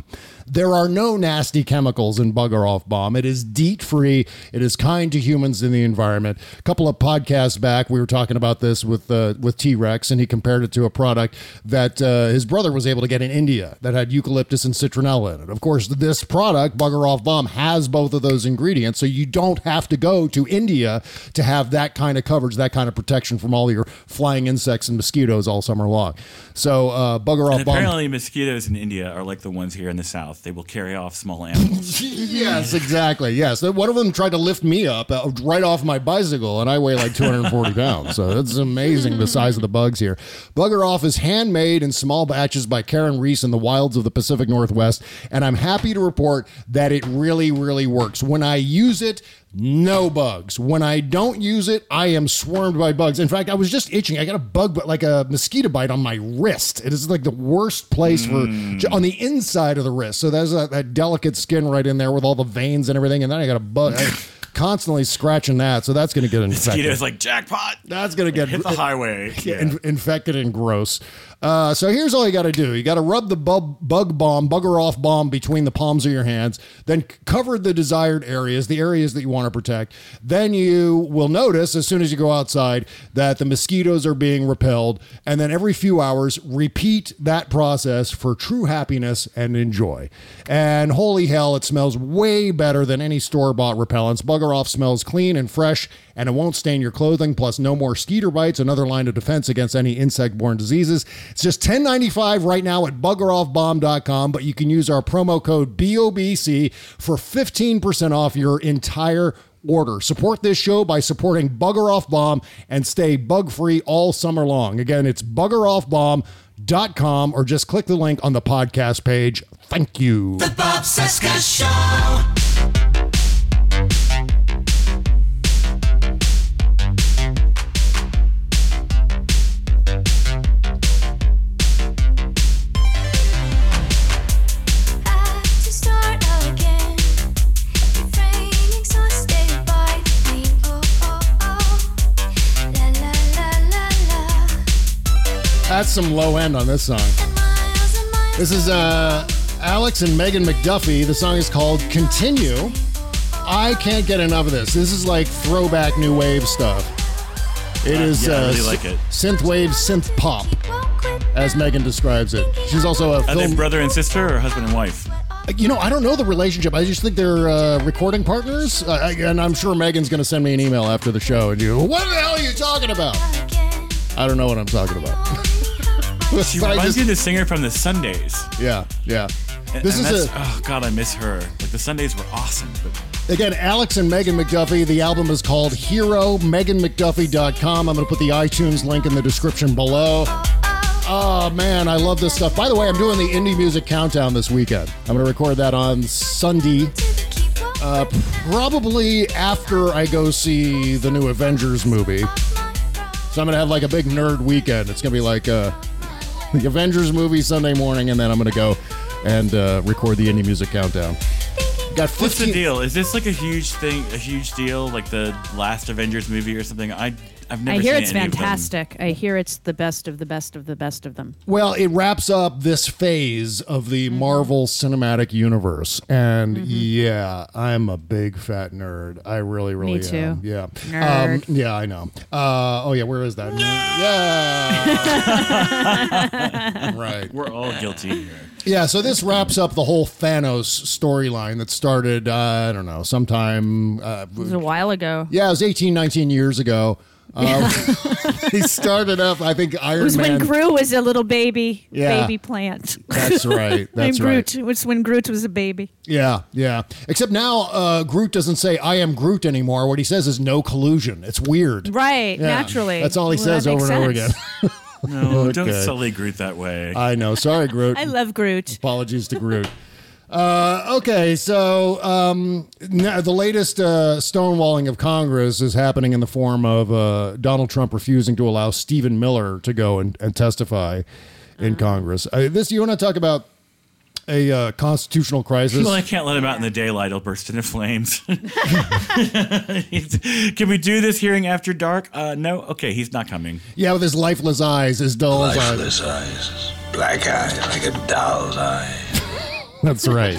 There are no nasty chemicals in Bugger Off Bomb. It is DEET free. It is kind to humans in the environment. A couple of podcasts back, we were talking about this with uh, with T-Rex, and he compared it to a product that uh, his brother was able to get in India that had eucalyptus and citronella in it. Of course, this product, Bugger Off Bomb, has both of those ingredients, so you don't have to go to India to have that kind of coverage, that kind of protection from all your flying insects and mosquitoes all summer long. So uh, Bugger Off and Bomb. Apparently, mosquitoes in India are like the ones here in the South. They will carry off small animals. Yes, exactly. Yes. One of them tried to lift me up uh, right off my bicycle, and I weigh like two hundred forty pounds. So it's amazing the size of the bugs here. Bugger Off is handmade in small batches by Karen Reese in the wilds of the Pacific Northwest, and I'm happy to report that it really, really works. When I use it, no bugs. When I don't use it, I am swarmed by bugs. In fact, I was just itching. I got a bug, but like a mosquito bite on my wrist. It is like the worst place mm. for on the inside of the wrist. So there's that, that delicate skin right in there with all the veins and everything. And then I got a bug. I, constantly scratching that, so that's going to get infected. Mosquitoes like jackpot. That's going to get hit the highway. Yeah. In, infected and gross. Uh, so here's all you got to do. You got to rub the bug, bug bomb, Bugger Off Bomb between the palms of your hands, then cover the desired areas, the areas that you want to protect. Then you will notice as soon as you go outside that the mosquitoes are being repelled, and then every few hours repeat that process for true happiness and enjoy. And holy hell, it smells way better than any store-bought repellents. Bugger Off smells clean and fresh, and it won't stain your clothing, plus no more skeeter bites, another line of defense against any insect-borne diseases. It's just ten dollars and ninety-five cents right now at bugger off bomb dot com, but you can use our promo code B O B C for fifteen percent off your entire order. Support this show by supporting Bugger Off Bomb and stay bug-free all summer long. Again, it's bugger off bomb dot com or just click the link on the podcast page. Thank you. The Bob Cesca Show. That's some low end on this song. This is uh, Alex and Megan McDuffie. The song is called Continue. I can't get enough of this. This is like throwback new wave stuff. It is yeah, I really uh, like it. Synth wave, synth pop, as Megan describes it. She's also a Are film... they brother and sister or husband and wife? You know, I don't know the relationship. I just think they're uh, recording partners. Uh, and I'm sure Megan's going to send me an email after the show and you, what the hell are you talking about? I don't know what I'm talking about. She reminds me of the singer from the Sundays. Yeah, yeah. And, this and is a, a oh god, I miss her. Like the Sundays were awesome. But again, Alex and Megan McDuffie. The album is called Hero. Megan McDuffie dot com. I'm going to put the iTunes link in the description below. Oh man, I love this stuff. By the way, I'm doing the indie music countdown this weekend. I'm going to record that on Sunday. Uh, probably after I go see the new Avengers movie. So I'm going to have like a big nerd weekend. It's going to be like uh, the Avengers movie Sunday morning, and then I'm going to go and uh, record the indie music countdown. Got fifteen What's the deal? Is this like a huge thing, a huge deal, like the last Avengers movie or something? I, I've never I hear seen it's any fantastic. I hear it's the best of the best of the best of them. Well, it wraps up this phase of the mm-hmm. Marvel Cinematic Universe. And mm-hmm. yeah, I'm a big fat nerd. I really, really Me too. am. Yeah. Nerd. Um, yeah, I know. Uh, oh, yeah, where is that? Yeah. Right. We're all guilty here. Yeah, so this wraps up the whole Thanos storyline that started, uh, I don't know, sometime... Uh, it was a while ago. Yeah, it was eighteen, nineteen years ago. Um, he started up, I think, Iron Man... It was Man. when Groot was a little baby, yeah, baby plant. That's right, that's when right. Groot, it was when Groot was a baby. Yeah, yeah. Except now uh, Groot doesn't say, I am Groot anymore. What he says is no collusion. It's weird. Right, yeah, naturally. That's all he well, says over and sense. over again. No, okay. don't sully Groot that way. I know. Sorry, Groot. I love Groot. Apologies to Groot. Uh, okay, so um, now the latest uh, stonewalling of Congress is happening in the form of uh, Donald Trump refusing to allow Stephen Miller to go and, and testify in uh. Congress. Uh, this you want to talk about a uh, constitutional crisis? Well, I can't let him out in the daylight. He'll burst into flames. Can we do this hearing after dark? Uh, no? Okay, he's not coming. Yeah, with his lifeless eyes, his dull eyes. Lifeless eyes. Black eyes like a doll's eye. That's right.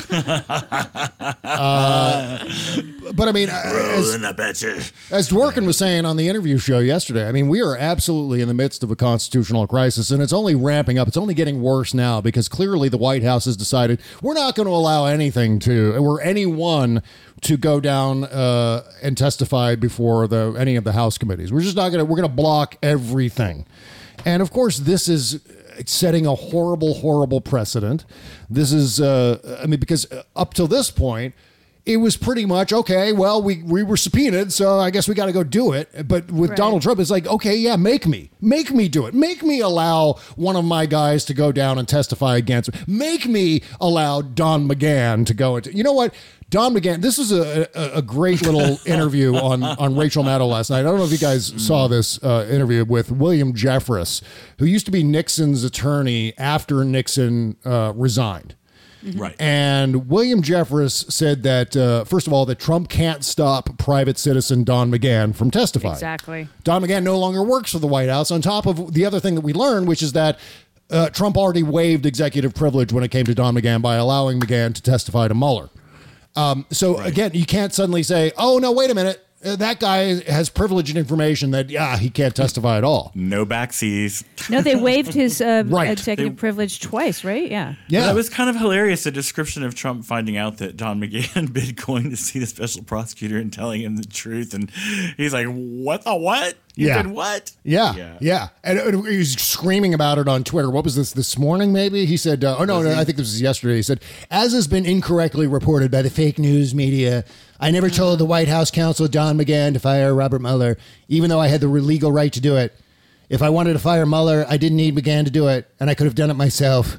Uh, but I mean, as, as Dworkin was saying on the interview show yesterday, I mean, we are absolutely in the midst of a constitutional crisis, and it's only ramping up. It's only getting worse now because clearly the White House has decided we're not going to allow anything to, or anyone to go down uh, and testify before the any of the House committees. We're just not going to, we're going to block everything. And of course, this is setting a horrible, horrible precedent. This is, uh, I mean, because up till this point, it was pretty much, okay, well, we, we were subpoenaed, so I guess we got to go do it. But with Right. Donald Trump, it's like, okay, yeah, make me. Make me do it. Make me allow one of my guys to go down and testify against me. Make me allow Don McGahn to go into, you know what? Don McGahn, this is a, a, a great little interview on, on Rachel Maddow last night. I don't know if you guys saw this uh, interview with William Jeffress, who used to be Nixon's attorney after Nixon uh, resigned. Right. And William Jeffress said that, uh, first of all, that Trump can't stop private citizen Don McGahn from testifying. Exactly. Don McGahn no longer works for the White House, on top of the other thing that we learned, which is that uh, Trump already waived executive privilege when it came to Don McGahn by allowing McGahn to testify to Mueller. Um, so, right. Again, you can't suddenly say, oh, no, wait a minute. Uh, that guy has privileged information that, yeah, he can't testify at all. No backseas. No, they waived his uh, Right. executive They- privilege twice, right? Yeah. Yeah. That was kind of hilarious, the description of Trump finding out that Don McGahn been going to see the special prosecutor and telling him the truth. And he's like, what the what? You Yeah. did what? Yeah, Yeah. yeah, and uh, he was screaming about it on Twitter. What was this this morning? Maybe he said, uh, "Oh no, no, I think this was yesterday." He said, "As has been incorrectly reported by the fake news media, I never told the White House counsel Don McGahn to fire Robert Mueller, even though I had the legal right to do it. If I wanted to fire Mueller, I didn't need McGahn to do it, and I could have done it myself."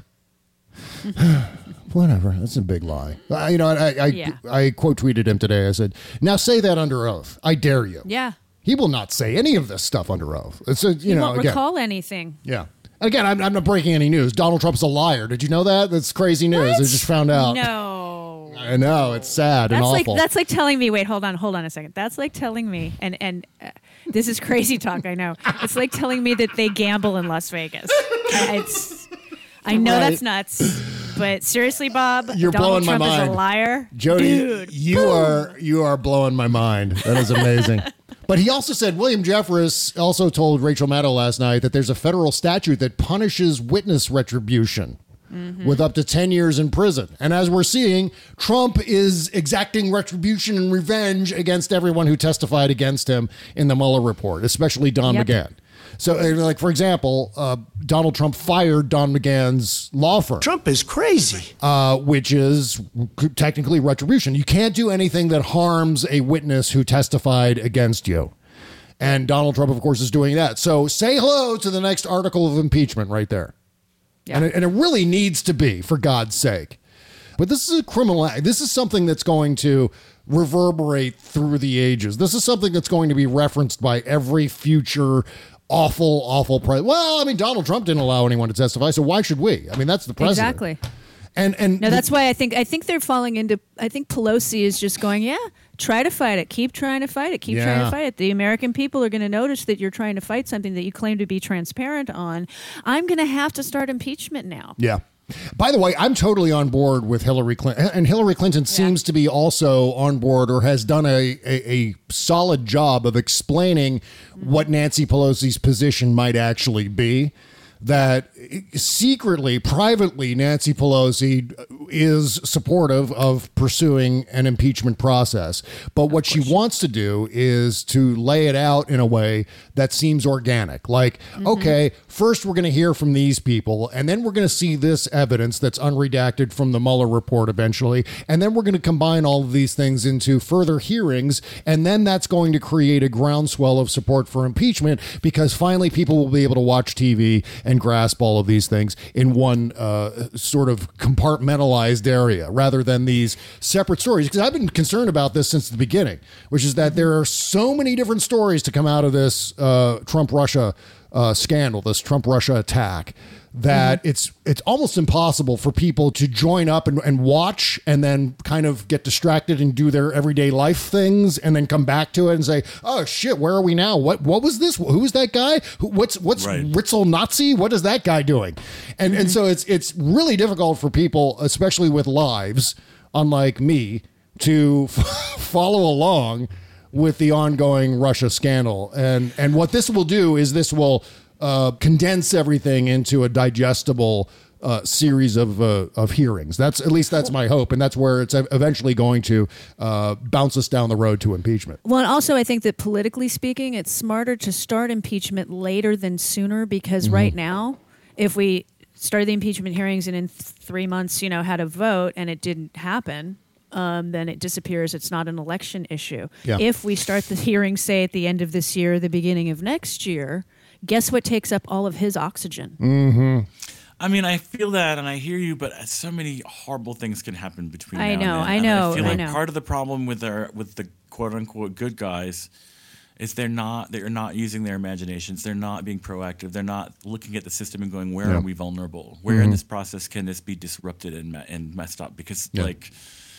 Whatever. That's a big lie. Uh, you know, I I, Yeah. I I quote tweeted him today. I said, "Now say that under oath. I dare you." Yeah. He will not say any of this stuff under oath. It's a, you He know, won't again, recall anything. yeah. And again, I'm, I'm not breaking any news. Donald Trump's a liar. Did you know that? That's crazy news. I just found out. No. I know, it's sad and That's like awful. that's like telling me. Wait, hold on, hold on a second. That's like telling me, and and uh, this is crazy talk. I know. It's like telling me that they gamble in Las Vegas. I- It's. I know Right. that's nuts, but seriously, Bob, You're Donald blowing my Trump is mind. a liar, Jody, Dude, you boom. are you are blowing my mind. That is amazing. But he also said, William Jeffress also told Rachel Maddow last night that there's a federal statute that punishes witness retribution Mm-hmm. with up to ten years in prison. And as we're seeing, Trump is exacting retribution and revenge against everyone who testified against him in the Mueller report, especially Don Yep. McGahn. So, uh, like, for example, uh, Donald Trump fired Don McGahn's law firm. Trump is crazy. Uh, which is technically retribution. You can't do anything that harms a witness who testified against you. And Donald Trump, of course, is doing that. So say hello to the next article of impeachment right there. Yeah. And, it, and it really needs to be, for God's sake. But this is a criminal act. This is something that's going to reverberate through the ages. This is something that's going to be referenced by every future awful, awful president. Well, I mean, Donald Trump didn't allow anyone to testify, so why should we? I mean, that's the president. Exactly. And and No, that's why I think I think they're falling into. I think Pelosi is just going, yeah, try to fight it, keep trying to fight it, keep trying Yeah. to fight it. The American people are going to notice that you're trying to fight something that you claim to be transparent on. I'm going to have to start impeachment now. Yeah. By the way, I'm totally on board with Hillary Clinton. And Hillary Clinton seems to be also on board or has done a, a, a solid job of explaining Mm-hmm. what Nancy Pelosi's position might actually be. That secretly, privately, Nancy Pelosi is supportive of pursuing an impeachment process. But what she wants to do is to lay it out in a way that seems organic. Like, okay, first we're going to hear from these people, and then we're going to see this evidence that's unredacted from the Mueller report eventually. And then we're going to combine all of these things into further hearings. And then that's going to create a groundswell of support for impeachment because finally people will be able to watch T V and grasp all of these things in one uh, sort of compartmentalized area rather than these separate stories. Because I've been concerned about this since the beginning, which is that there are so many different stories to come out of this uh, Trump-Russia uh, scandal, this Trump-Russia attack, that mm-hmm. it's it's almost impossible for people to join up and, and watch and then kind of get distracted and do their everyday life things and then come back to it and say, oh shit, where are we now? What what was this? Who's that guy? Who, what's what's right. Ritzel Nazi? What is that guy doing? And mm-hmm. and so it's it's really difficult for people, especially with lives, unlike me, to f- follow along with the ongoing Russia scandal. And and what this will do is this will Uh, condense everything into a digestible uh, series of uh, of hearings. That's at least that's my hope, and that's where it's eventually going to uh, bounce us down the road to impeachment. Well, and also I think that politically speaking, it's smarter to start impeachment later than sooner, because mm-hmm. right now, if we started the impeachment hearings and in th- three months, you know, had a vote and it didn't happen, um, then it disappears. It's not an election issue. Yeah. If we start the hearings, say at the end of this year, the beginning of next year, guess what takes up all of his oxygen? Mm-hmm. I mean, I feel that, and I hear you, but so many horrible things can happen between I now know, and then. I And know, I feel I like know. part of the problem with our with the quote unquote good guys is they're not they're not using their imaginations. They're not being proactive. They're not looking at the system and going, where Yeah. are we vulnerable? Where Mm-hmm. in this process can this be disrupted and me- and messed up? Because Yeah. like,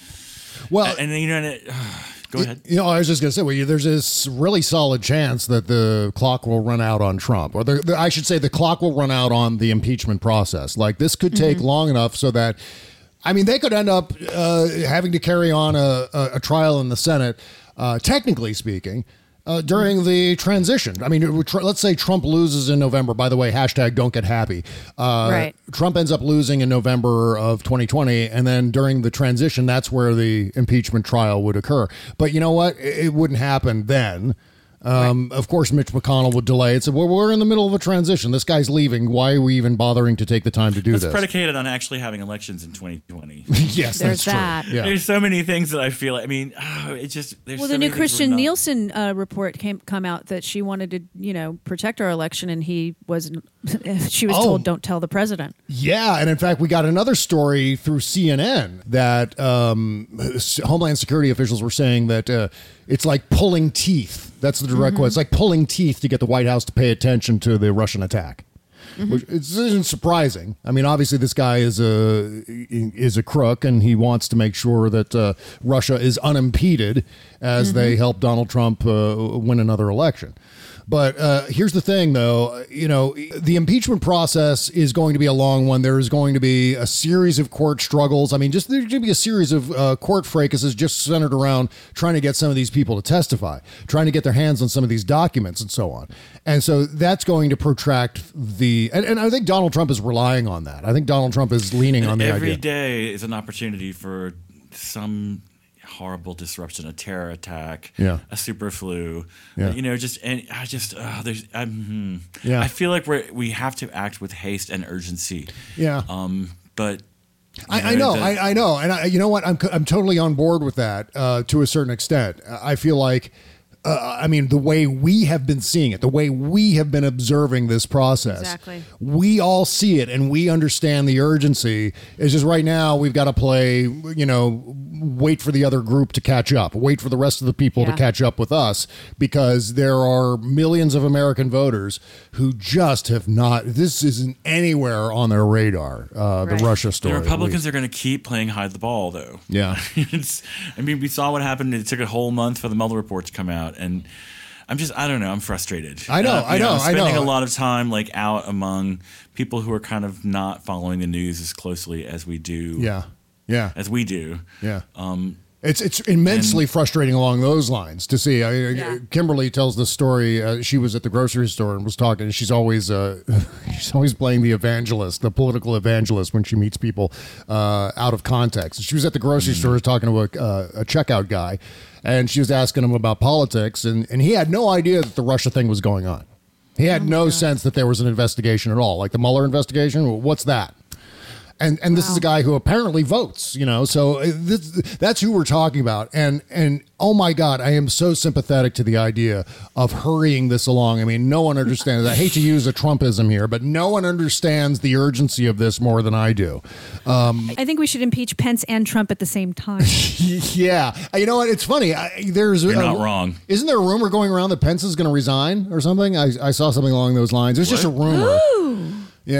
well, and, and you know, and it, go ahead. You know, I was just going to say, well, you, there's this really solid chance that the clock will run out on Trump, or the, the, I should say the clock will run out on the impeachment process. Like, this could take Mm-hmm. long enough so that, I mean, they could end up uh, having to carry on a, a, a trial in the Senate, uh, technically speaking, Uh, during the transition. I mean, it would tr- let's say Trump loses in November. By the way, hashtag don't get happy. Uh, Right. Trump ends up losing in November of twenty twenty, and then during the transition, that's where the impeachment trial would occur. But you know what? It, it wouldn't happen then. Um, right. Of course, Mitch McConnell would delay it. So well, we're in the middle of a transition. This guy's leaving. Why are we even bothering to take the time to do It's this? predicated on actually having elections in twenty twenty. Yes, There's that's true. that. Yeah. There's so many things that I feel. I mean, oh, it just there's Well, so the many new things Christian we're not- Nielsen uh, report came come out that she wanted to, you know, protect our election, and he wasn't. She was Oh. told, "Don't tell the president." Yeah, and in fact, we got another story through C N N that um, Homeland Security officials were saying that uh, it's like pulling teeth. That's the direct quote. It's like pulling teeth to get the White House to pay attention to the Russian attack. Mm-hmm. Which it isn't surprising. I mean, obviously, this guy is a is a crook, and he wants to make sure that uh, Russia is unimpeded as mm-hmm. they help Donald Trump uh, win another election. But uh, here's the thing, though. You know, the impeachment process is going to be a long one. There is going to be a series of court struggles. I mean, just there's going to be a series of uh, court fracases just centered around trying to get some of these people to testify, trying to get their hands on some of these documents and so on. And so that's going to protract the, and, and I think Donald Trump is relying on that. I think Donald Trump is leaning And on the every idea. day is an opportunity for some horrible disruption, a terror attack, Yeah. a super flu, Yeah. you know, just and I just uh, there's I'm, hmm. Yeah. I feel like we we have to act with haste and urgency. Yeah. Um, but I, I know, the- I, I know, and I, you know what? I'm I'm totally on board with that uh, to a certain extent. I feel like, uh, I mean, the way we have been seeing it, the way we have been observing this process, Exactly. we all see it and we understand the urgency. It's just right now we've got to play, you know, wait for the other group to catch up, wait for the rest of the people Yeah. to catch up with us, because there are millions of American voters who just have not, this isn't anywhere on their radar, uh, Right. the Russia story. The at Republicans least. are going to keep playing hide the ball, though. Yeah. it's, I mean, we saw what happened. It took a whole month for the Mueller report to come out, and I'm just, I don't know, I'm frustrated. I know, Uh, I you know, I'm I spending know. a lot of time like out among people who are kind of not following the news as closely as we do. Yeah. Yeah. As we do. Yeah. Um, It's it's immensely And- frustrating along those lines to see. I, I- Yeah. Kimberly tells the story. Uh, she was at the grocery store and was talking. And she's always uh, she's always playing the evangelist, the political evangelist, when she meets people uh, out of context. She was at the grocery Mm-hmm. store talking to a, uh, a checkout guy, and she was asking him about politics, and, and he had no idea that the Russia thing was going on. He had Oh no sense that there was an investigation at all, like the Mueller investigation. What's that? And and this is a guy who apparently votes, you know, so uh, this, that's who we're talking about. And and oh my God, I am so sympathetic to the idea of hurrying this along. I mean, no one understands. I hate to use a Trumpism here, but no one understands the urgency of this more than I do. Um, I think we should impeach Pence and Trump at the same time. yeah, you know what? It's funny. I, there's You're uh, not wrong. Isn't there a rumor going around that Pence is going to resign or something? I, I saw something along those lines. It's just a rumor. Ooh. Yeah.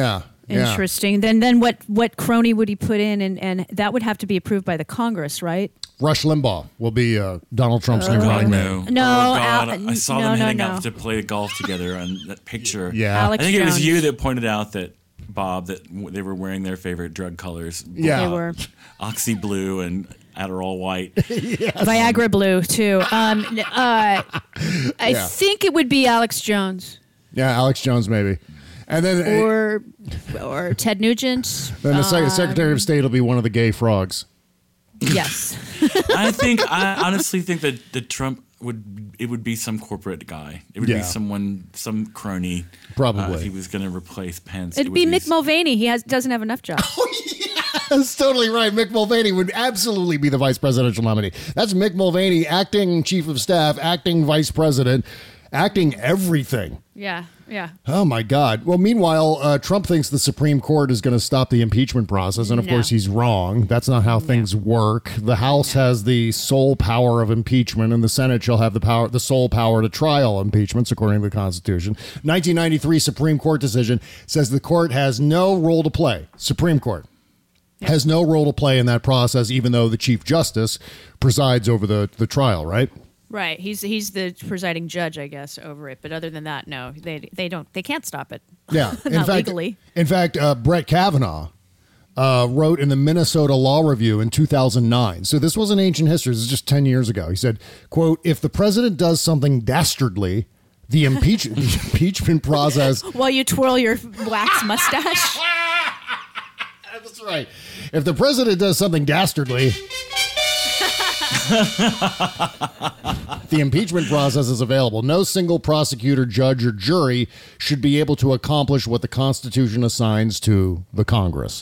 Yeah. Interesting. Then then what, what crony would he put in? And, and that would have to be approved by the Congress, right? Rush Limbaugh will be uh, Donald Trump's Oh, new God, running no. mate. No, Oh, God. Al- I saw no, them no, heading no. out to play golf together on that picture. Yeah. Alex I think it was Jones. you that pointed out that, Bob, that w- they were wearing their favorite drug colors. Yeah. They were. Oxy blue and Adderall white. Viagra blue, too. Um, uh, I Yeah. think it would be Alex Jones. Yeah, Alex Jones maybe. And then uh, Or or Ted Nugent. then the sec- Um, Secretary of State will be one of the gay frogs. Yes. I think, I honestly think that, that Trump would, it would be some corporate guy. It would Yeah. be someone, some crony. Probably. Uh, if he was going to replace Pence. It'd it would be Mick Mulvaney. He has doesn't have enough jobs. That's totally right. Mick Mulvaney would absolutely be the vice presidential nominee. That's Mick Mulvaney, acting chief of staff, acting vice president, acting everything. Yeah, yeah. Oh, my God. Well, meanwhile, uh, Trump thinks the Supreme Court is going to stop the impeachment process. And, of No. course, he's wrong. That's not how things work. The House has the sole power of impeachment, and the Senate shall have the power, the sole power to trial impeachments, according to the Constitution. nineteen ninety-three Supreme Court decision says the court has no role to play. Supreme Court has no role to play in that process, even though the Chief Justice presides over the, the trial, right? Right. He's he's the presiding judge, I guess, over it. But other than that, no, they they don't they can't stop it. Yeah. In Not fact, legally. In fact, uh, Brett Kavanaugh uh, wrote in the Minnesota Law Review in two thousand nine. So this wasn't ancient history. This is just ten years ago. He said, quote, if the president does something dastardly, the, impeach- the impeachment process... While you twirl your wax mustache. That's right. If the president does something dastardly... The impeachment process is available. No single prosecutor, judge, or jury should be able to accomplish what the Constitution assigns to the Congress.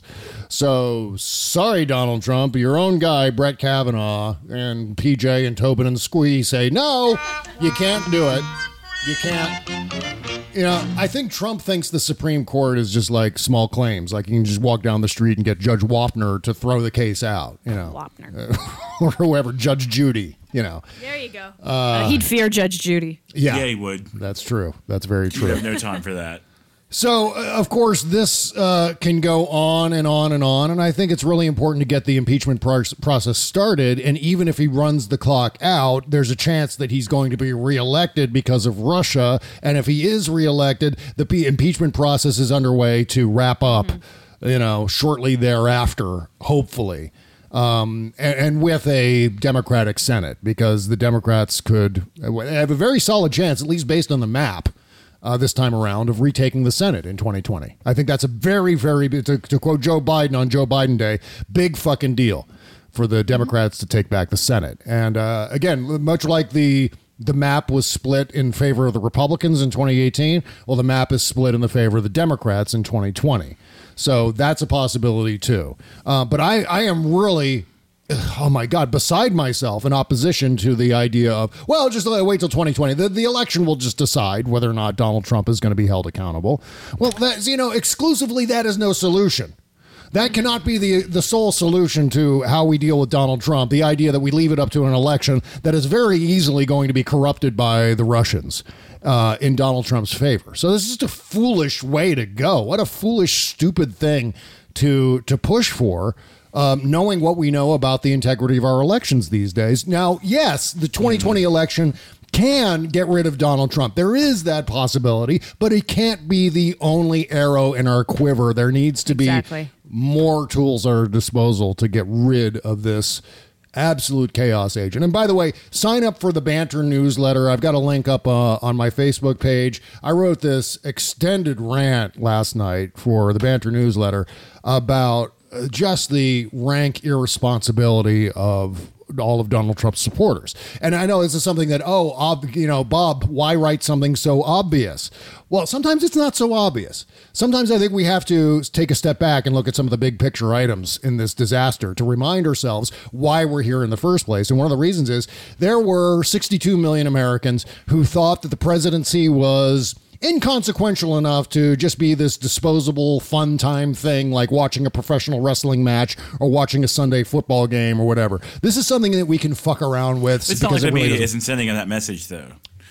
So, sorry, Donald Trump, your own guy, Brett Kavanaugh, and P J and Tobin and Squee say, no, you can't do it. You can't. You know, I think Trump thinks the Supreme Court is just like small claims. Like you can just walk down the street and get Judge Wapner to throw the case out, you know. Wapner. Or whoever, Judge Judy, you know. There you go. Uh, Uh, he'd fear Judge Judy. Yeah. Yeah, he would. That's true. That's very You true. have no time for that. So, uh, of course, this uh, can go on and on and on. And I think it's really important to get the impeachment pro- process started. And even if he runs the clock out, there's a chance that he's going to be reelected because of Russia. And if he is reelected, the p- impeachment process is underway to wrap up, mm-hmm. you know, shortly thereafter, hopefully. Um, and, and with a Democratic Senate, because the Democrats could have a very solid chance, at least based on the map, Uh, this time around, of retaking the Senate in twenty twenty. I think that's a very, very, to, to quote Joe Biden on Joe Biden Day, big fucking deal for the Democrats to take back the Senate. And uh, again, much like the the map was split in favor of the Republicans in twenty eighteen, well, the map is split in the favor of the Democrats in twenty twenty. So that's a possibility too. Uh, but I, I am really... oh my God, beside myself in opposition to the idea of, well, just wait till twenty twenty. The, the election will just decide whether or not Donald Trump is going to be held accountable. Well, that's, you know, exclusively that is no solution. That cannot be the the sole solution to how we deal with Donald Trump. The idea that we leave it up to an election that is very easily going to be corrupted by the Russians uh, in Donald Trump's favor. So this is just a foolish way to go. What a foolish, stupid thing to to push for. Um, knowing what we know about the integrity of our elections these days. Now, yes, the twenty twenty election can get rid of Donald Trump. There is that possibility, but it can't be the only arrow in our quiver. There needs to be Exactly. more tools at our disposal to get rid of this absolute chaos agent. And by the way, sign up for the Banter newsletter. I've got a link up uh, on my Facebook page. I wrote this extended rant last night for the Banter newsletter about just the rank irresponsibility of all of Donald Trump's supporters. And I know this is something that, oh, ob- you know, Bob, why write something so obvious? Well, sometimes it's not so obvious. Sometimes I think we have to take a step back and look at some of the big picture items in this disaster to remind ourselves why we're here in the first place. And one of the reasons is there were sixty-two million Americans who thought that the presidency was inconsequential enough to just be this disposable fun time thing like watching a professional wrestling match or watching a Sunday football game or whatever. This is something that we can fuck around with. It's not like it the really media doesn't- isn't sending that message, though.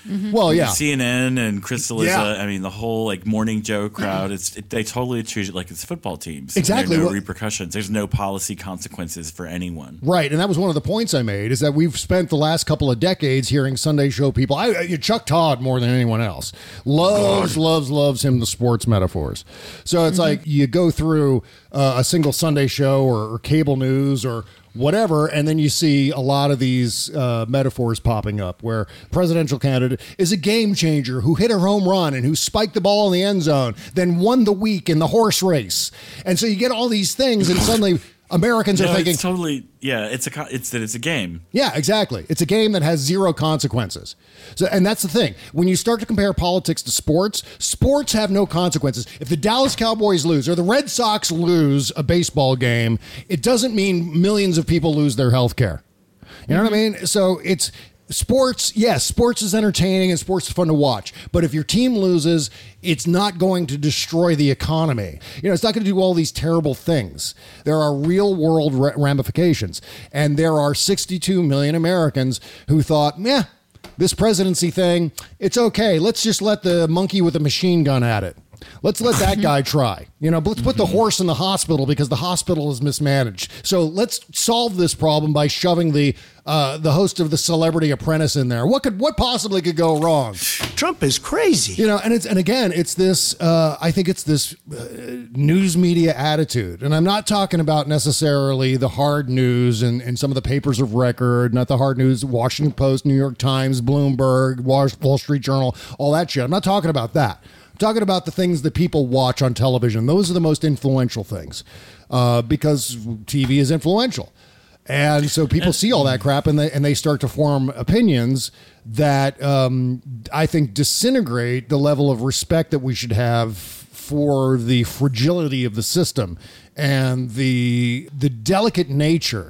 Mm-hmm. Well, yeah. C N N and Chris Cillizza, Yeah. I mean, the whole like Morning Joe crowd, it's it, they totally treat it like it's football teams. Exactly. There are no Well- repercussions. There's no policy consequences for anyone. Right, and that was one of the points I made, is that we've spent the last couple of decades hearing Sunday show people. I, I Chuck Todd more than anyone else loves, loves, loves him the sports metaphors. So it's like you go through uh, a single Sunday show or, or cable news or whatever, and then you see a lot of these uh, metaphors popping up where presidential candidate is a game changer who hit a home run and who spiked the ball in the end zone, then won the week in the horse race. And so you get all these things, and suddenly Americans No, are thinking, it's totally yeah. It's a co- it's that it's a game. yeah, exactly. It's a game that has zero consequences. So, and that's the thing. When you start to compare politics to sports, sports have no consequences. If the Dallas Cowboys lose or the Red Sox lose a baseball game, it doesn't mean millions of people lose their health care. You know what I mean? So it's sports. Yes, sports is entertaining and sports is fun to watch. But if your team loses, it's not going to destroy the economy. You know, it's not going to do all these terrible things. There are real world ra- ramifications. And there are sixty-two million Americans who thought, meh, this presidency thing, it's okay. Let's just let the monkey with a machine gun at it. Let's let that guy try. You know, let's put the horse in the hospital because the hospital is mismanaged. So let's solve this problem by shoving the uh, the host of the Celebrity Apprentice in there. What could what possibly could go wrong? Trump is crazy. You know, and it's and again, it's this. Uh, I think it's this uh, news media attitude, and I'm not talking about necessarily the hard news and, and some of the papers of record, not the hard news, Washington Post, New York Times, Bloomberg, Wall Street Journal, all that shit. I'm not talking about that. I'm talking about the things that people watch on television. Those are the most influential things uh, because T V is influential. And so people see all that crap and they and they start to form opinions that um, I think disintegrate the level of respect that we should have for the fragility of the system and the the delicate nature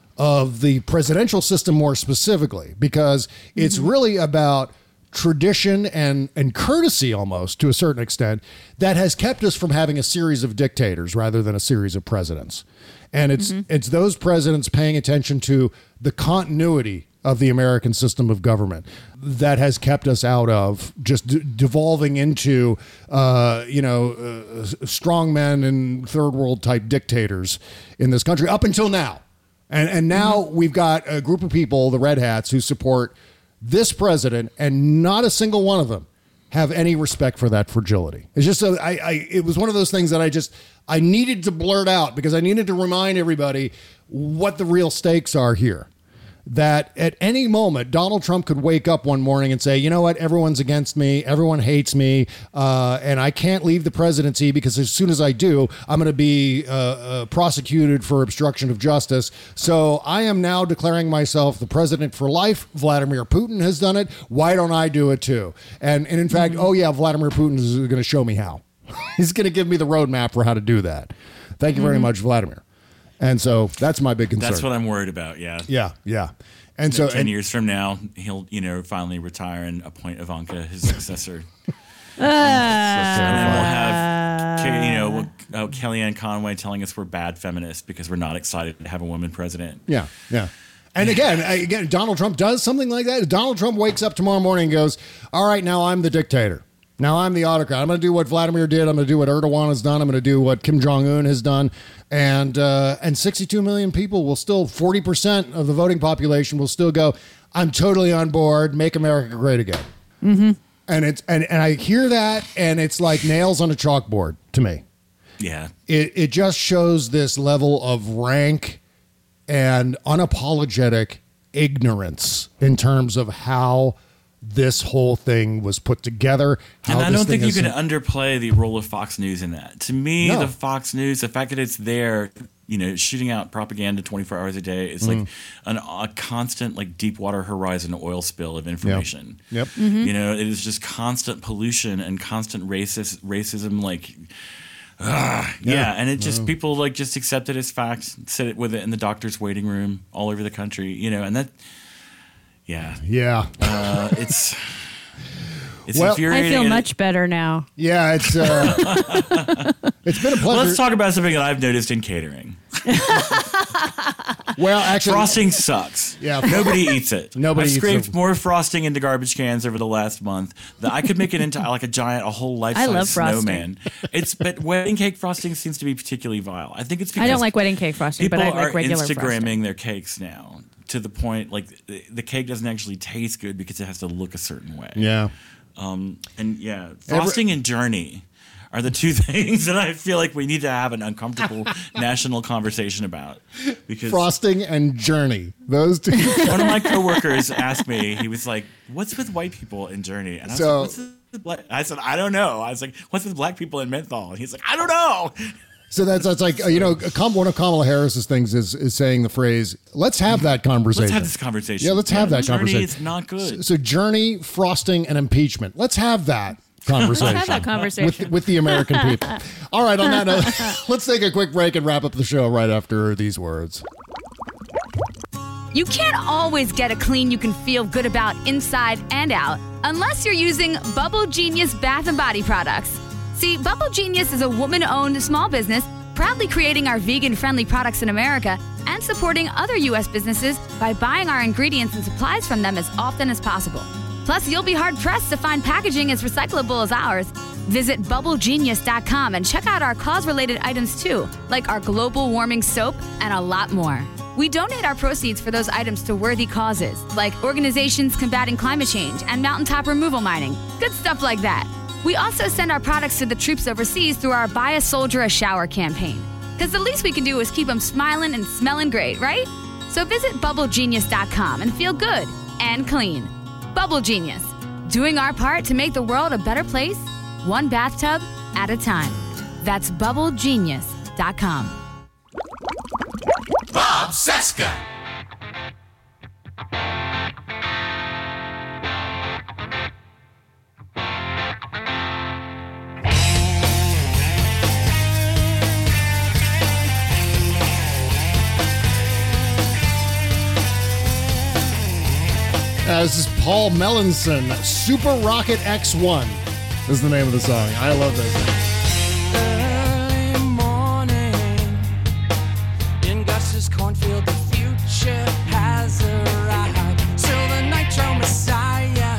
of the presidential system more specifically, because it's mm-hmm. really about tradition and, and courtesy almost to a certain extent that has kept us from having a series of dictators rather than a series of presidents. And it's mm-hmm. it's those presidents paying attention to the continuity of the American system of government that has kept us out of just d- devolving into, uh, you know, uh, strongmen and third world type dictators in this country up until now. And, and now mm-hmm. we've got a group of people, the Red Hats, who support this president, and not a single one of them have any respect for that fragility. It's just so I, I it was one of those things that I just I needed to blurt out because I needed to remind everybody what the real stakes are here. That at any moment, Donald Trump could wake up one morning and say, you know what, everyone's against me, everyone hates me, uh, and I can't leave the presidency because as soon as I do, I'm going to be uh, uh, prosecuted for obstruction of justice. So I am now declaring myself the president for life. Vladimir Putin has done it. Why don't I do it too? And, and in fact, mm-hmm. oh yeah, Vladimir Putin is going to show me how. He's going to give me the roadmap for how to do that. Thank you very mm-hmm. much, Vladimir. And so that's my big concern. That's what I'm worried about. Yeah. Yeah. Yeah. And so ten and, years from now, he'll, you know, finally retire and appoint Ivanka his successor. Uh, and then we'll have, you know, we'll, uh, Kellyanne Conway telling us we're bad feminists because we're not excited to have a woman president. Yeah. Yeah. And again, again, Donald Trump does something like that. Donald Trump wakes up tomorrow morning and goes, all right, now I'm the dictator. Now I'm the autocrat. I'm going to do what Vladimir did. I'm going to do what Erdogan has done. I'm going to do what Kim Jong-un has done. And uh, and sixty-two million people will still, forty percent of the voting population will still go, I'm totally on board. Make America great again. Mm-hmm. And it's and, and I hear that, and it's like nails on a chalkboard to me. Yeah. It it just shows this level of rank and unapologetic ignorance in terms of how this whole thing was put together. And I don't think you can underplay the role of Fox News in that. To me, No. the Fox News, the fact that it's there, you know, shooting out propaganda twenty-four hours a day, is like Mm. an, a constant, like Deepwater Horizon oil spill of information. Yep. Mm-hmm. You know, it is just constant pollution and constant racist racism, like. Ah, yeah. Yeah. and it just Yeah. people like just accept it as fact, sit with it in the doctor's waiting room all over the country, you know, and that, yeah, Yeah. uh, it's it's Well- infuriating. I feel and- much better now. Yeah, it's uh, it's been a pleasure. Let's talk about something that I've noticed in catering. Well, actually, frosting sucks. Yeah, nobody eats it. Nobody I've eats scraped it. more frosting into garbage cans over the last month that I could make it into like a giant, a whole I life-size love frosting. snowman. It's but wedding cake frosting seems to be particularly vile. I think it's because I don't like wedding cake frosting, people but I like are regular Instagramming frosting. their cakes now to the point like the, the cake doesn't actually taste good because it has to look a certain way. Yeah. Um, and yeah, frosting and Journey are the two things that I feel like we need to have an uncomfortable national conversation about. Because Frosting and Journey. Those two. one of my coworkers asked me, he was like, "What's with white people in Journey?" And I was So- like, "What's with black?" I said, "I don't know." I was like, "What's with black people in menthol?" And he's like, "I don't know." So that's that's like uh, you know, Kam- one of Kamala Harris's things is is saying the phrase, "Let's have that conversation." Let's have this conversation. Yeah, let's have that Journey conversation. is not good. So, so Journey, frosting, and impeachment. Let's have that conversation. Let's have that conversation. with, with the American people. All right, on that note, let's take a quick break and wrap up the show right after these words. You can't always get a clean you can feel good about inside and out unless you're using Bubble Genius Bath and Body products. See, Bubble Genius is a woman-owned small business proudly creating our vegan-friendly products in America and supporting other U S businesses by buying our ingredients and supplies from them as often as possible. Plus, you'll be hard-pressed to find packaging as recyclable as ours. Visit bubble genius dot com and check out our cause-related items too, like our global warming soap and a lot more. We donate our proceeds for those items to worthy causes, like organizations combating climate change and mountaintop removal mining. Good stuff like that. We also send our products to the troops overseas through our Buy a Soldier a Shower campaign. Because the least we can do is keep them smiling and smelling great, right? So visit bubble genius dot com and feel good and clean. Bubble Genius, doing our part to make the world a better place, one bathtub at a time. That's bubble genius dot com. Bob Cesca. Uh, this is Paul Melanson. Super Rocket X one is the name of the song. I love this. Early morning in Gus's cornfield, the future has arrived. Till the Nitro Messiah.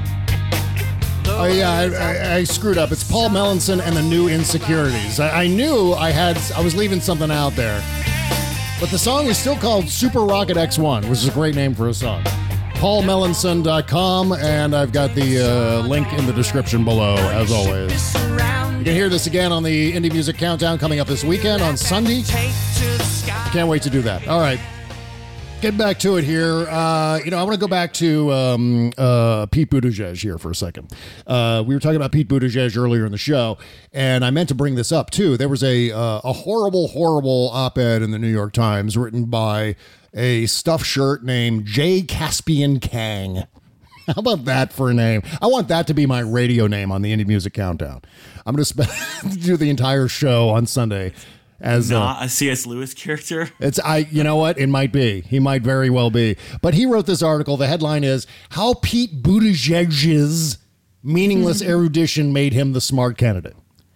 Oh yeah, I, I, I screwed up. It's Paul Melanson and the New Insecurities. I, I knew I had, I was leaving something out there, but the song is still called Super Rocket X one, which is a great name for a song. paul melanson dot com, and I've got the uh, link in the description below, as always. You can hear this again on the Indie Music Countdown coming up this weekend on Sunday. Can't wait to do that. All right. Get back to it here. Uh, you know, I want to go back to um, uh, Pete Buttigieg here for a second. Uh, we were talking about Pete Buttigieg earlier in the show, and I meant to bring this up, too. There was a uh, a horrible, horrible op-ed in the New York Times written by a stuffed shirt named J. Caspian Kang. How about that for a name? I want that to be my radio name on the Indie Music Countdown. I'm going to sp- do the entire show on Sunday as Not a, a C S Lewis character. it's I you know what? It might be. He might very well be. But he wrote this article. The headline is How Pete Buttigieg's Meaningless Erudition Made Him the Smart Candidate.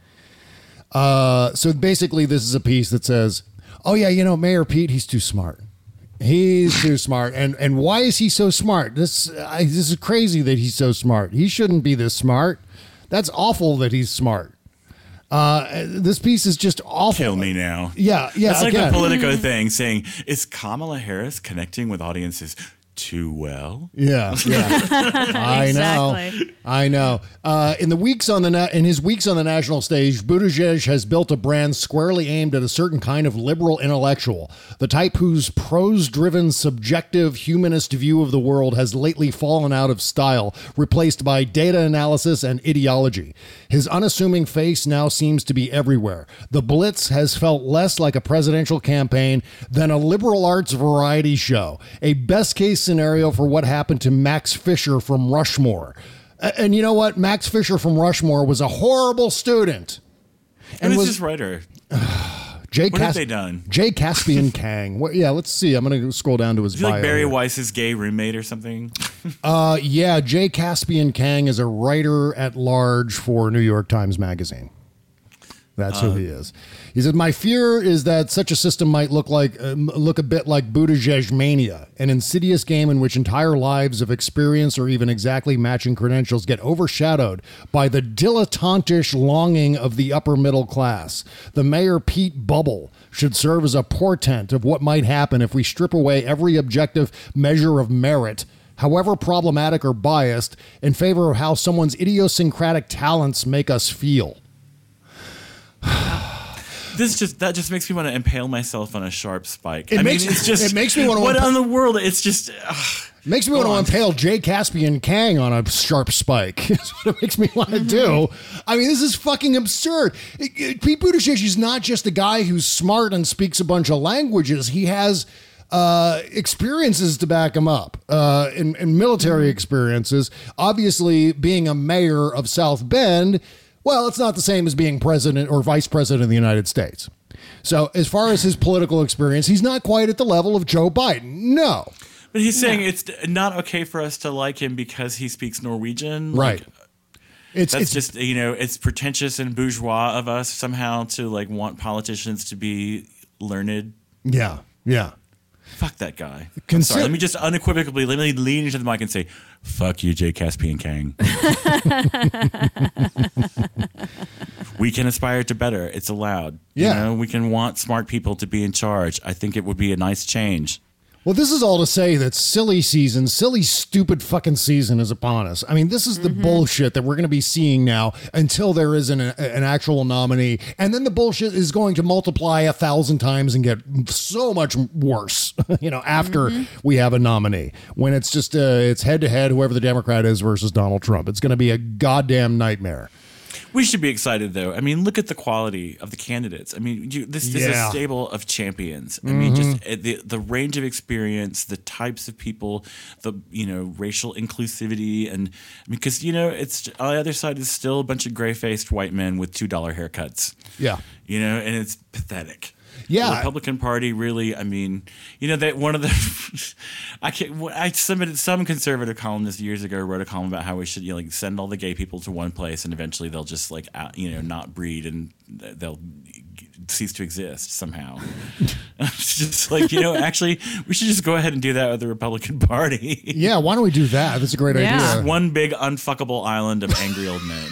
Uh, so basically this is a piece that says, oh yeah, you know, Mayor Pete, he's too smart. He's too smart. And and why is he so smart? This I, this is crazy that he's so smart. He shouldn't be this smart. That's awful that he's smart. Uh, this piece is just awful. Kill me now. Yeah, yeah. It's like again. the Politico thing saying, is Kamala Harris connecting with audiences too well? Yeah, yeah. I Exactly. know. I know. Uh, in the weeks on the na- in his weeks on the national stage, Buttigieg has built a brand squarely aimed at a certain kind of liberal intellectual, the type whose prose-driven, subjective, humanist view of the world has lately fallen out of style, replaced by data analysis and ideology. His unassuming face now seems to be everywhere. The Blitz has felt less like a presidential campaign than a liberal arts variety show, a best-case scenario for what happened to Max Fisher from Rushmore. Uh, and you know what? Max Fisher from Rushmore was a horrible student. And was this writer? Jay What Cas- have they done? Jay Caspian Kang. What, yeah, let's see. I'm going to scroll down to his Is he bio. like Barry here. Weiss's gay roommate or something? Uh, yeah, Jay Caspian Kang is a writer at large for New York Times Magazine. That's Um, who he is. He said, "My fear is that such a system might look like uh, look a bit like Buttigieg mania, an insidious game in which entire lives of experience or even exactly matching credentials get overshadowed by the dilettantish longing of the upper middle class. The Mayor Pete bubble should serve as a portent of what might happen if we strip away every objective measure of merit, however problematic or biased, in favor of how someone's idiosyncratic talents make us feel." This just that just makes me want to impale myself on a sharp spike. It I makes- mean, it's just it makes me wanna what impa- on the world. It's just ugh. Makes me Go want on. to impale Jay Caspian Kang on a sharp spike. That's what it makes me want to do. I mean, this is fucking absurd. It- it- Pete Buttigieg is not just a guy who's smart and speaks a bunch of languages. He has uh, experiences to back him up, uh, in, in military experiences. Obviously, being a mayor of South Bend, well, it's not the same as being president or vice president of the United States. So as far as his political experience, he's not quite at the level of Joe Biden. No. But he's saying it's not okay for us to like him because he speaks Norwegian. Right. Like, It's that's it's just, you know, it's pretentious and bourgeois of us somehow to like want politicians to be learned. yeah, yeah. Fuck that guy. I'm Consi- sorry. Let me just unequivocally let me lean into the mic and say, "Fuck you, Jay Caspian Kang." We can aspire to better. It's allowed. Yeah. You know, we can want smart people to be in charge. I think it would be a nice change. Well, this is all to say that silly season, silly, stupid fucking season is upon us. I mean, this is the bullshit that we're going to be seeing now until there is an, an actual nominee. And then the bullshit is going to multiply a thousand times and get so much worse, you know, after we have a nominee. When it's just, uh, it's head to head, whoever the Democrat is versus Donald Trump. It's going to be a goddamn nightmare. We should be excited, though. I mean, look at the quality of the candidates. I mean, you, this, this is Yeah. a stable of champions. I mean, just uh, the the range of experience, the types of people, the you know racial inclusivity, and because you know it's on the other side is still a bunch of gray faced white men with two dollar haircuts. Yeah, you know, and it's pathetic. Yeah. The Republican Party really, I mean, you know, that one of the, I can't, I submitted, some conservative columnist years ago wrote a column about how we should, you know, like send all the gay people to one place and eventually they'll just like, out, you know, not breed and they'll cease to exist somehow. It's just like, you know, actually, we should just go ahead and do that with the Republican Party. Yeah, why don't we do that? That's a great Just idea. one big unfuckable island of angry old men.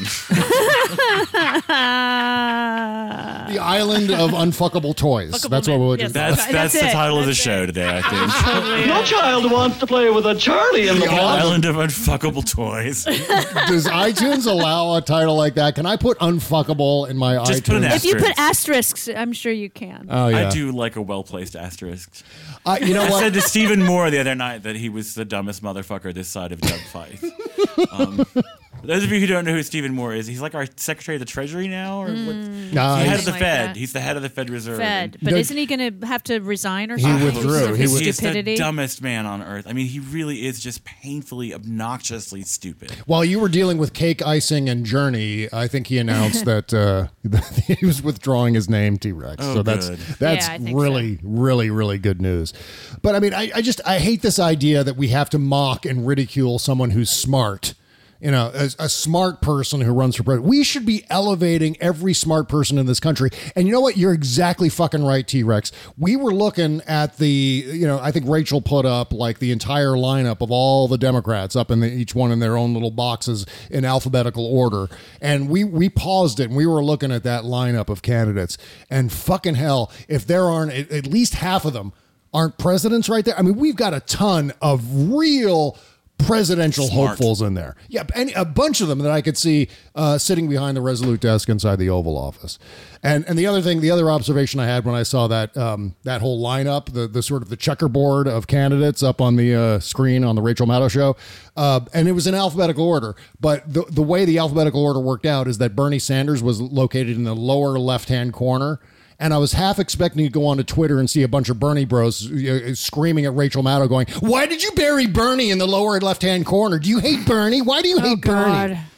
The island of unfuckable toys. Fuckable That's what men. we'll do. Yes, That's- that's that's the it. title of the That's show it. today, I think. No child wants to play with a Charlie in the The box. island of unfuckable toys. Does iTunes allow a title like that? Can I put unfuckable in my Just iTunes? put an If you put asterisk. asterisks, I'm sure you can. Oh, yeah. I do like a well-placed asterisk. Uh, you know I what? said to Stephen Moore the other night that he was the dumbest motherfucker this side of Doug Feith. Um, for those of you who don't know who Stephen Moore is, he's like our Secretary of the Treasury now, or what? Mm, He's the head of the something like Fed. that. He's the head of the Fed Reserve. Fed, but No, isn't he going to have to resign or He something? withdrew. Because of He his was- He's the stupidity. dumbest man on earth. I mean, he really is just painfully, obnoxiously stupid. While you were dealing with cake icing and Journey, I think he announced that uh, he was withdrawing his name, T-Rex. Oh, so that's good. that's Yeah, I think really, really, really good news. But I mean, I, I just I hate this idea that we have to mock and ridicule someone who's smart. You know, a, a smart person who runs for president. We should be elevating every smart person in this country. And you know what? You're exactly fucking right, T-Rex. We were looking at the, you know, I think Rachel put up like the entire lineup of all the Democrats up in the, each one in their own little boxes in alphabetical order. And we, we paused it and we were looking at that lineup of candidates. And fucking hell, if there aren't at, at least half of them aren't presidents right there. I mean, we've got a ton of real presidential Smart. hopefuls in there. Yeah, and a bunch of them that I could see uh, sitting behind the Resolute desk inside the Oval Office. And and the other thing, the other observation I had when I saw that um, that whole lineup, the the sort of the checkerboard of candidates up on the uh, screen on the Rachel Maddow show, uh, and it was in alphabetical order. But the the way the alphabetical order worked out is that Bernie Sanders was located in the lower left hand corner. And I was half expecting to go onto Twitter and see a bunch of Bernie bros uh, screaming at Rachel Maddow going, why did you bury Bernie in the lower left-hand corner? Do you hate Bernie? Why do you hate Bernie? God.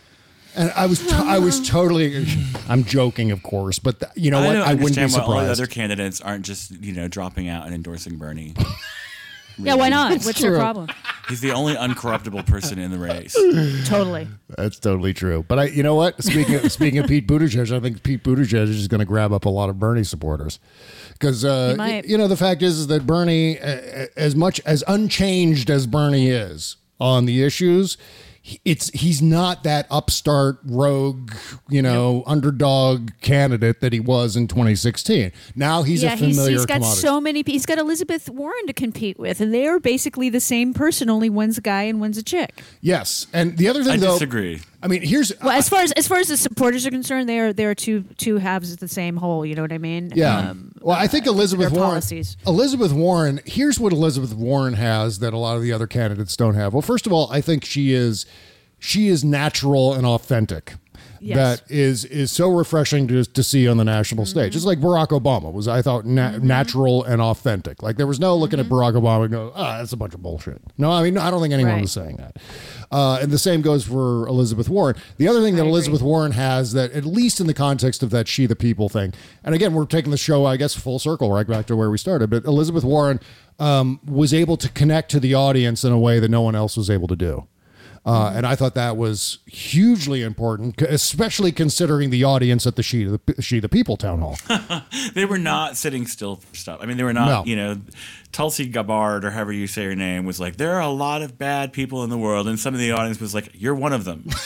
And I was to- I was totally, I'm joking, of course, but th- you know I what? don't I wouldn't be understand why all the surprised. other candidates aren't just, you know, dropping out and endorsing Bernie. Yeah, why not? That's What's true. your problem? He's the only uncorruptible person in the race. Totally. That's totally true. But I, you know what? Speaking of, speaking of Pete Buttigieg, I think Pete Buttigieg is going to grab up a lot of Bernie supporters. Because, uh, y- you know, the fact is, is that Bernie, uh, as much as unchanged as Bernie is on the issues, it's he's not that upstart rogue, you know, yep. underdog candidate that he was in twenty sixteen. Now he's yeah, a familiar he's, he's got commodity. so many. He's got Elizabeth Warren to compete with, and they are basically the same person. Only one's a guy and one's a chick. Yes, and the other thing, I though, disagree. I mean, here's well, as far as as far as the supporters are concerned, they are they are two two halves of the same whole. You know what I mean? Yeah. Um, well, I think Elizabeth their Warren. policies. Elizabeth Warren. Here's what Elizabeth Warren has that a lot of the other candidates don't have. Well, first of all, I think she is. She is natural and authentic. Yes. That is is so refreshing to to see on the national stage. Mm-hmm. It's like Barack Obama was, I thought, na- mm-hmm. natural and authentic. Like there was no looking mm-hmm. at Barack Obama and go, ah, oh, that's a bunch of bullshit. No, I mean, I don't think anyone right. was saying that. Uh, and the same goes for Elizabeth Warren. The other thing that I Elizabeth agree. Warren has that, at least in the context of that she the people thing, and again, we're taking the show, I guess, full circle, right back to where we started, but Elizabeth Warren um, was able to connect to the audience in a way that no one else was able to do. Uh, and I thought that was hugely important, especially considering the audience at the She the, she the People town hall. They were not sitting still for stuff. I mean, they were not, no. you know, Tulsi Gabbard, or however you say her name, was like, there are a lot of bad people in the world. And some of the audience was like, you're one of them.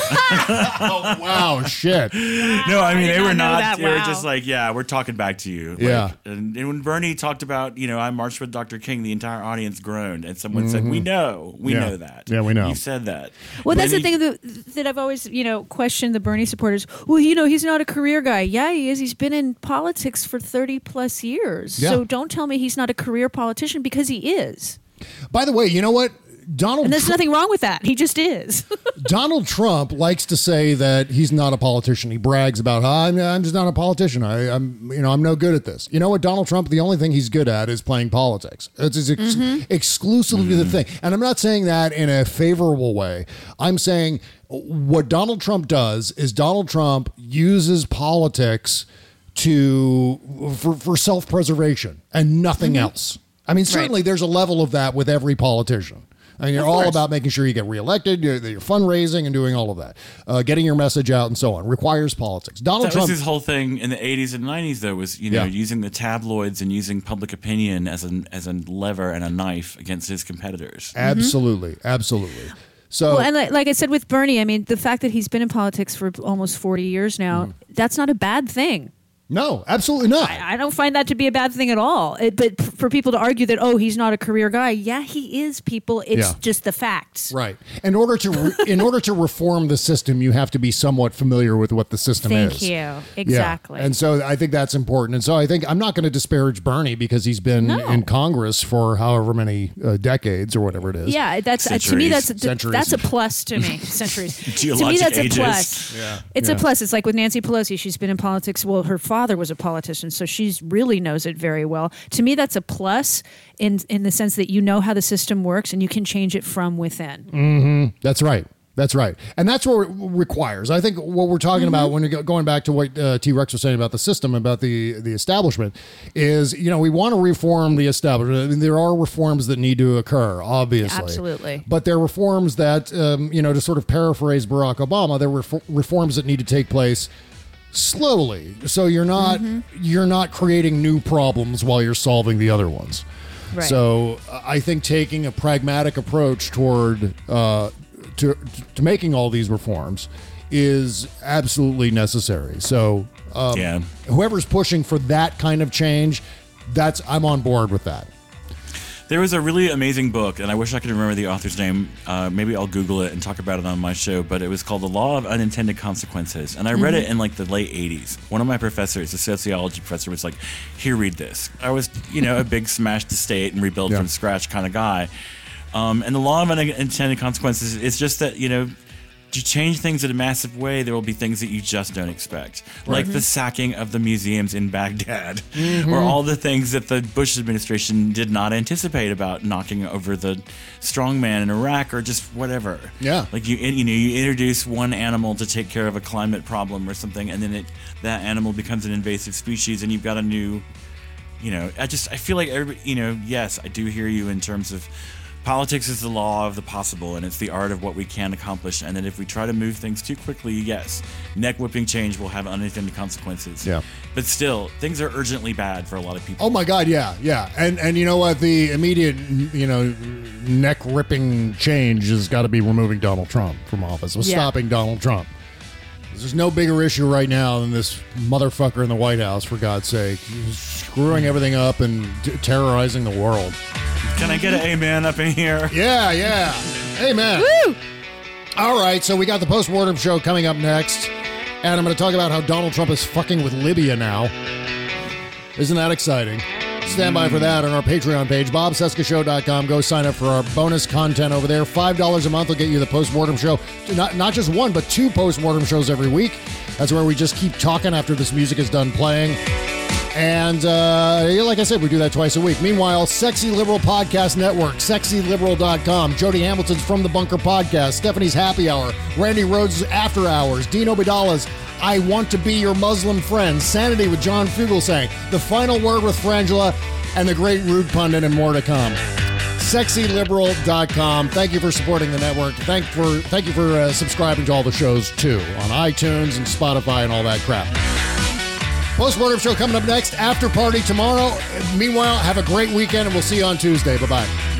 Oh, wow, shit. No, I mean, I they were not, not, they wow. were just like, yeah, we're talking back to you. Like, yeah. And, and when Bernie talked about, you know, I marched with Doctor King, the entire audience groaned. And someone mm-hmm. said, we know, we yeah. know that. Yeah, we know. You said that. Well, that's Bernie, the thing that, that I've always, you know, questioned the Bernie supporters. Well, you know, he's not a career guy. Yeah, he is. He's been in politics for thirty plus years. Yeah. So don't tell me he's not a career politician, because he is. By the way, you know what? Donald and there's Tr- nothing wrong with that. He just is. Donald Trump likes to say that he's not a politician. He brags about, oh, I'm, I'm just not a politician. I, I'm, you know, I'm no good at this. You know what, Donald Trump, the only thing he's good at is playing politics. It's his ex- mm-hmm. exclusively mm-hmm. the thing. And I'm not saying that in a favorable way. I'm saying what Donald Trump does is Donald Trump uses politics to for, for self-preservation and nothing mm-hmm. else. I mean, certainly right. there's a level of that with every politician. I mean, you're all about making sure you get reelected, you're, you're fundraising and doing all of that. Uh, getting your message out and so on requires politics. Donald that Trump. was his whole thing in the eighties and nineties, though, was, you know, yeah. using the tabloids and using public opinion as a, as a lever and a knife against his competitors. Absolutely. Mm-hmm. Absolutely. So, well, and like, like I said with Bernie, I mean, the fact that he's been in politics for almost forty years now, mm. that's not a bad thing. No, absolutely not. I, I don't find that to be a bad thing at all. It, but p- for people to argue that, oh, he's not a career guy, yeah, he is, people. It's yeah. just the facts. Right. In order to re- in order to reform the system, you have to be somewhat familiar with what the system Thank is. Thank you. Exactly. Yeah. And so I think that's important. And so I think I'm not going to disparage Bernie because he's been no. in Congress for however many uh, decades or whatever it is. Yeah, that's uh, to me that's a, Centuries. that's a plus to me. Centuries. Geologic to me, that's ages. a plus. Yeah. It's yeah. a plus. It's like with Nancy Pelosi. She's been in politics. Well, her father was a politician, so she really knows it very well. To me, that's a plus in in the sense that you know how the system works and you can change it from within. Mm-hmm. That's right. That's right. And that's what it requires. I think what we're talking mm-hmm. about when you're going back to what uh, T-Rex was saying about the system, about the, the establishment, is, you know, we want to reform the establishment. I mean, there are reforms that need to occur, obviously. Absolutely. But there are reforms that, um, you know, to sort of paraphrase Barack Obama, there were ref- reforms that need to take place slowly. So you're not mm-hmm. you're not creating new problems while you're solving the other ones. Right. So I think taking a pragmatic approach toward uh, to to making all these reforms is absolutely necessary. So um, yeah. whoever's pushing for that kind of change, that's I'm on board with that. There was a really amazing book, and I wish I could remember the author's name. Uh, maybe I'll Google it and talk about it on my show, but it was called The Law of Unintended Consequences. And I read Mm-hmm. it in like the late eighties. One of my professors, a sociology professor, was like, here, read this. I was, you know, a big smash the state and rebuild Yeah. from scratch kind of guy. Um, and the law of unintended consequences is just that, you know, to change things in a massive way, there will be things that you just don't expect. Like Mm-hmm. the sacking of the museums in Baghdad, Mm-hmm. or all the things that the Bush administration did not anticipate about knocking over the strongman in Iraq, or just whatever. Yeah. Like you, you know, you introduce one animal to take care of a climate problem or something, and then it that animal becomes an invasive species, and you've got a new, you know, I just I feel like everybody, you know, yes, I do hear you in terms of politics is the law of the possible, and it's the art of what we can accomplish. And that if we try to move things too quickly, yes, neck-whipping change will have unintended consequences. Yeah. But still, things are urgently bad for a lot of people. Oh my God, yeah, yeah. And and you know what? The immediate, you know, neck-ripping change has got to be removing Donald Trump from office. Well, Yeah. stopping Donald Trump. There's no bigger issue right now than this motherfucker in the White House, for God's sake. He's screwing everything up and t- terrorizing the world. Can I get an amen up in here? Yeah, yeah. Amen. Woo! All right, so we got the postmortem show coming up next, and I'm going to talk about how Donald Trump is fucking with Libya now. Isn't that exciting? Stand by for that on our Patreon page, bob cesca show dot com. Go sign up for our bonus content over there. five dollars a month will get you the postmortem show. Not, not just one, but two postmortem shows every week. That's where we just keep talking after this music is done playing. And uh, like I said, we do that twice a week. Meanwhile, Sexy Liberal Podcast Network, sexy liberal dot com. Jody Hamilton's From the Bunker Podcast, Stephanie's Happy Hour, Randy Rhodes' After Hours, Dino Bidala's I Want to Be Your Muslim Friend, Sanity with John Fugelsang, The Final Word with Frangela, and The Great Rude Pundit, and more to come. sexy liberal dot com. Thank you for supporting the network. Thank for thank you for uh, subscribing to all the shows, too, on iTunes and Spotify and all that crap. Postmortem show coming up next. After party tomorrow. Meanwhile, have a great weekend, and we'll see you on Tuesday. Bye-bye.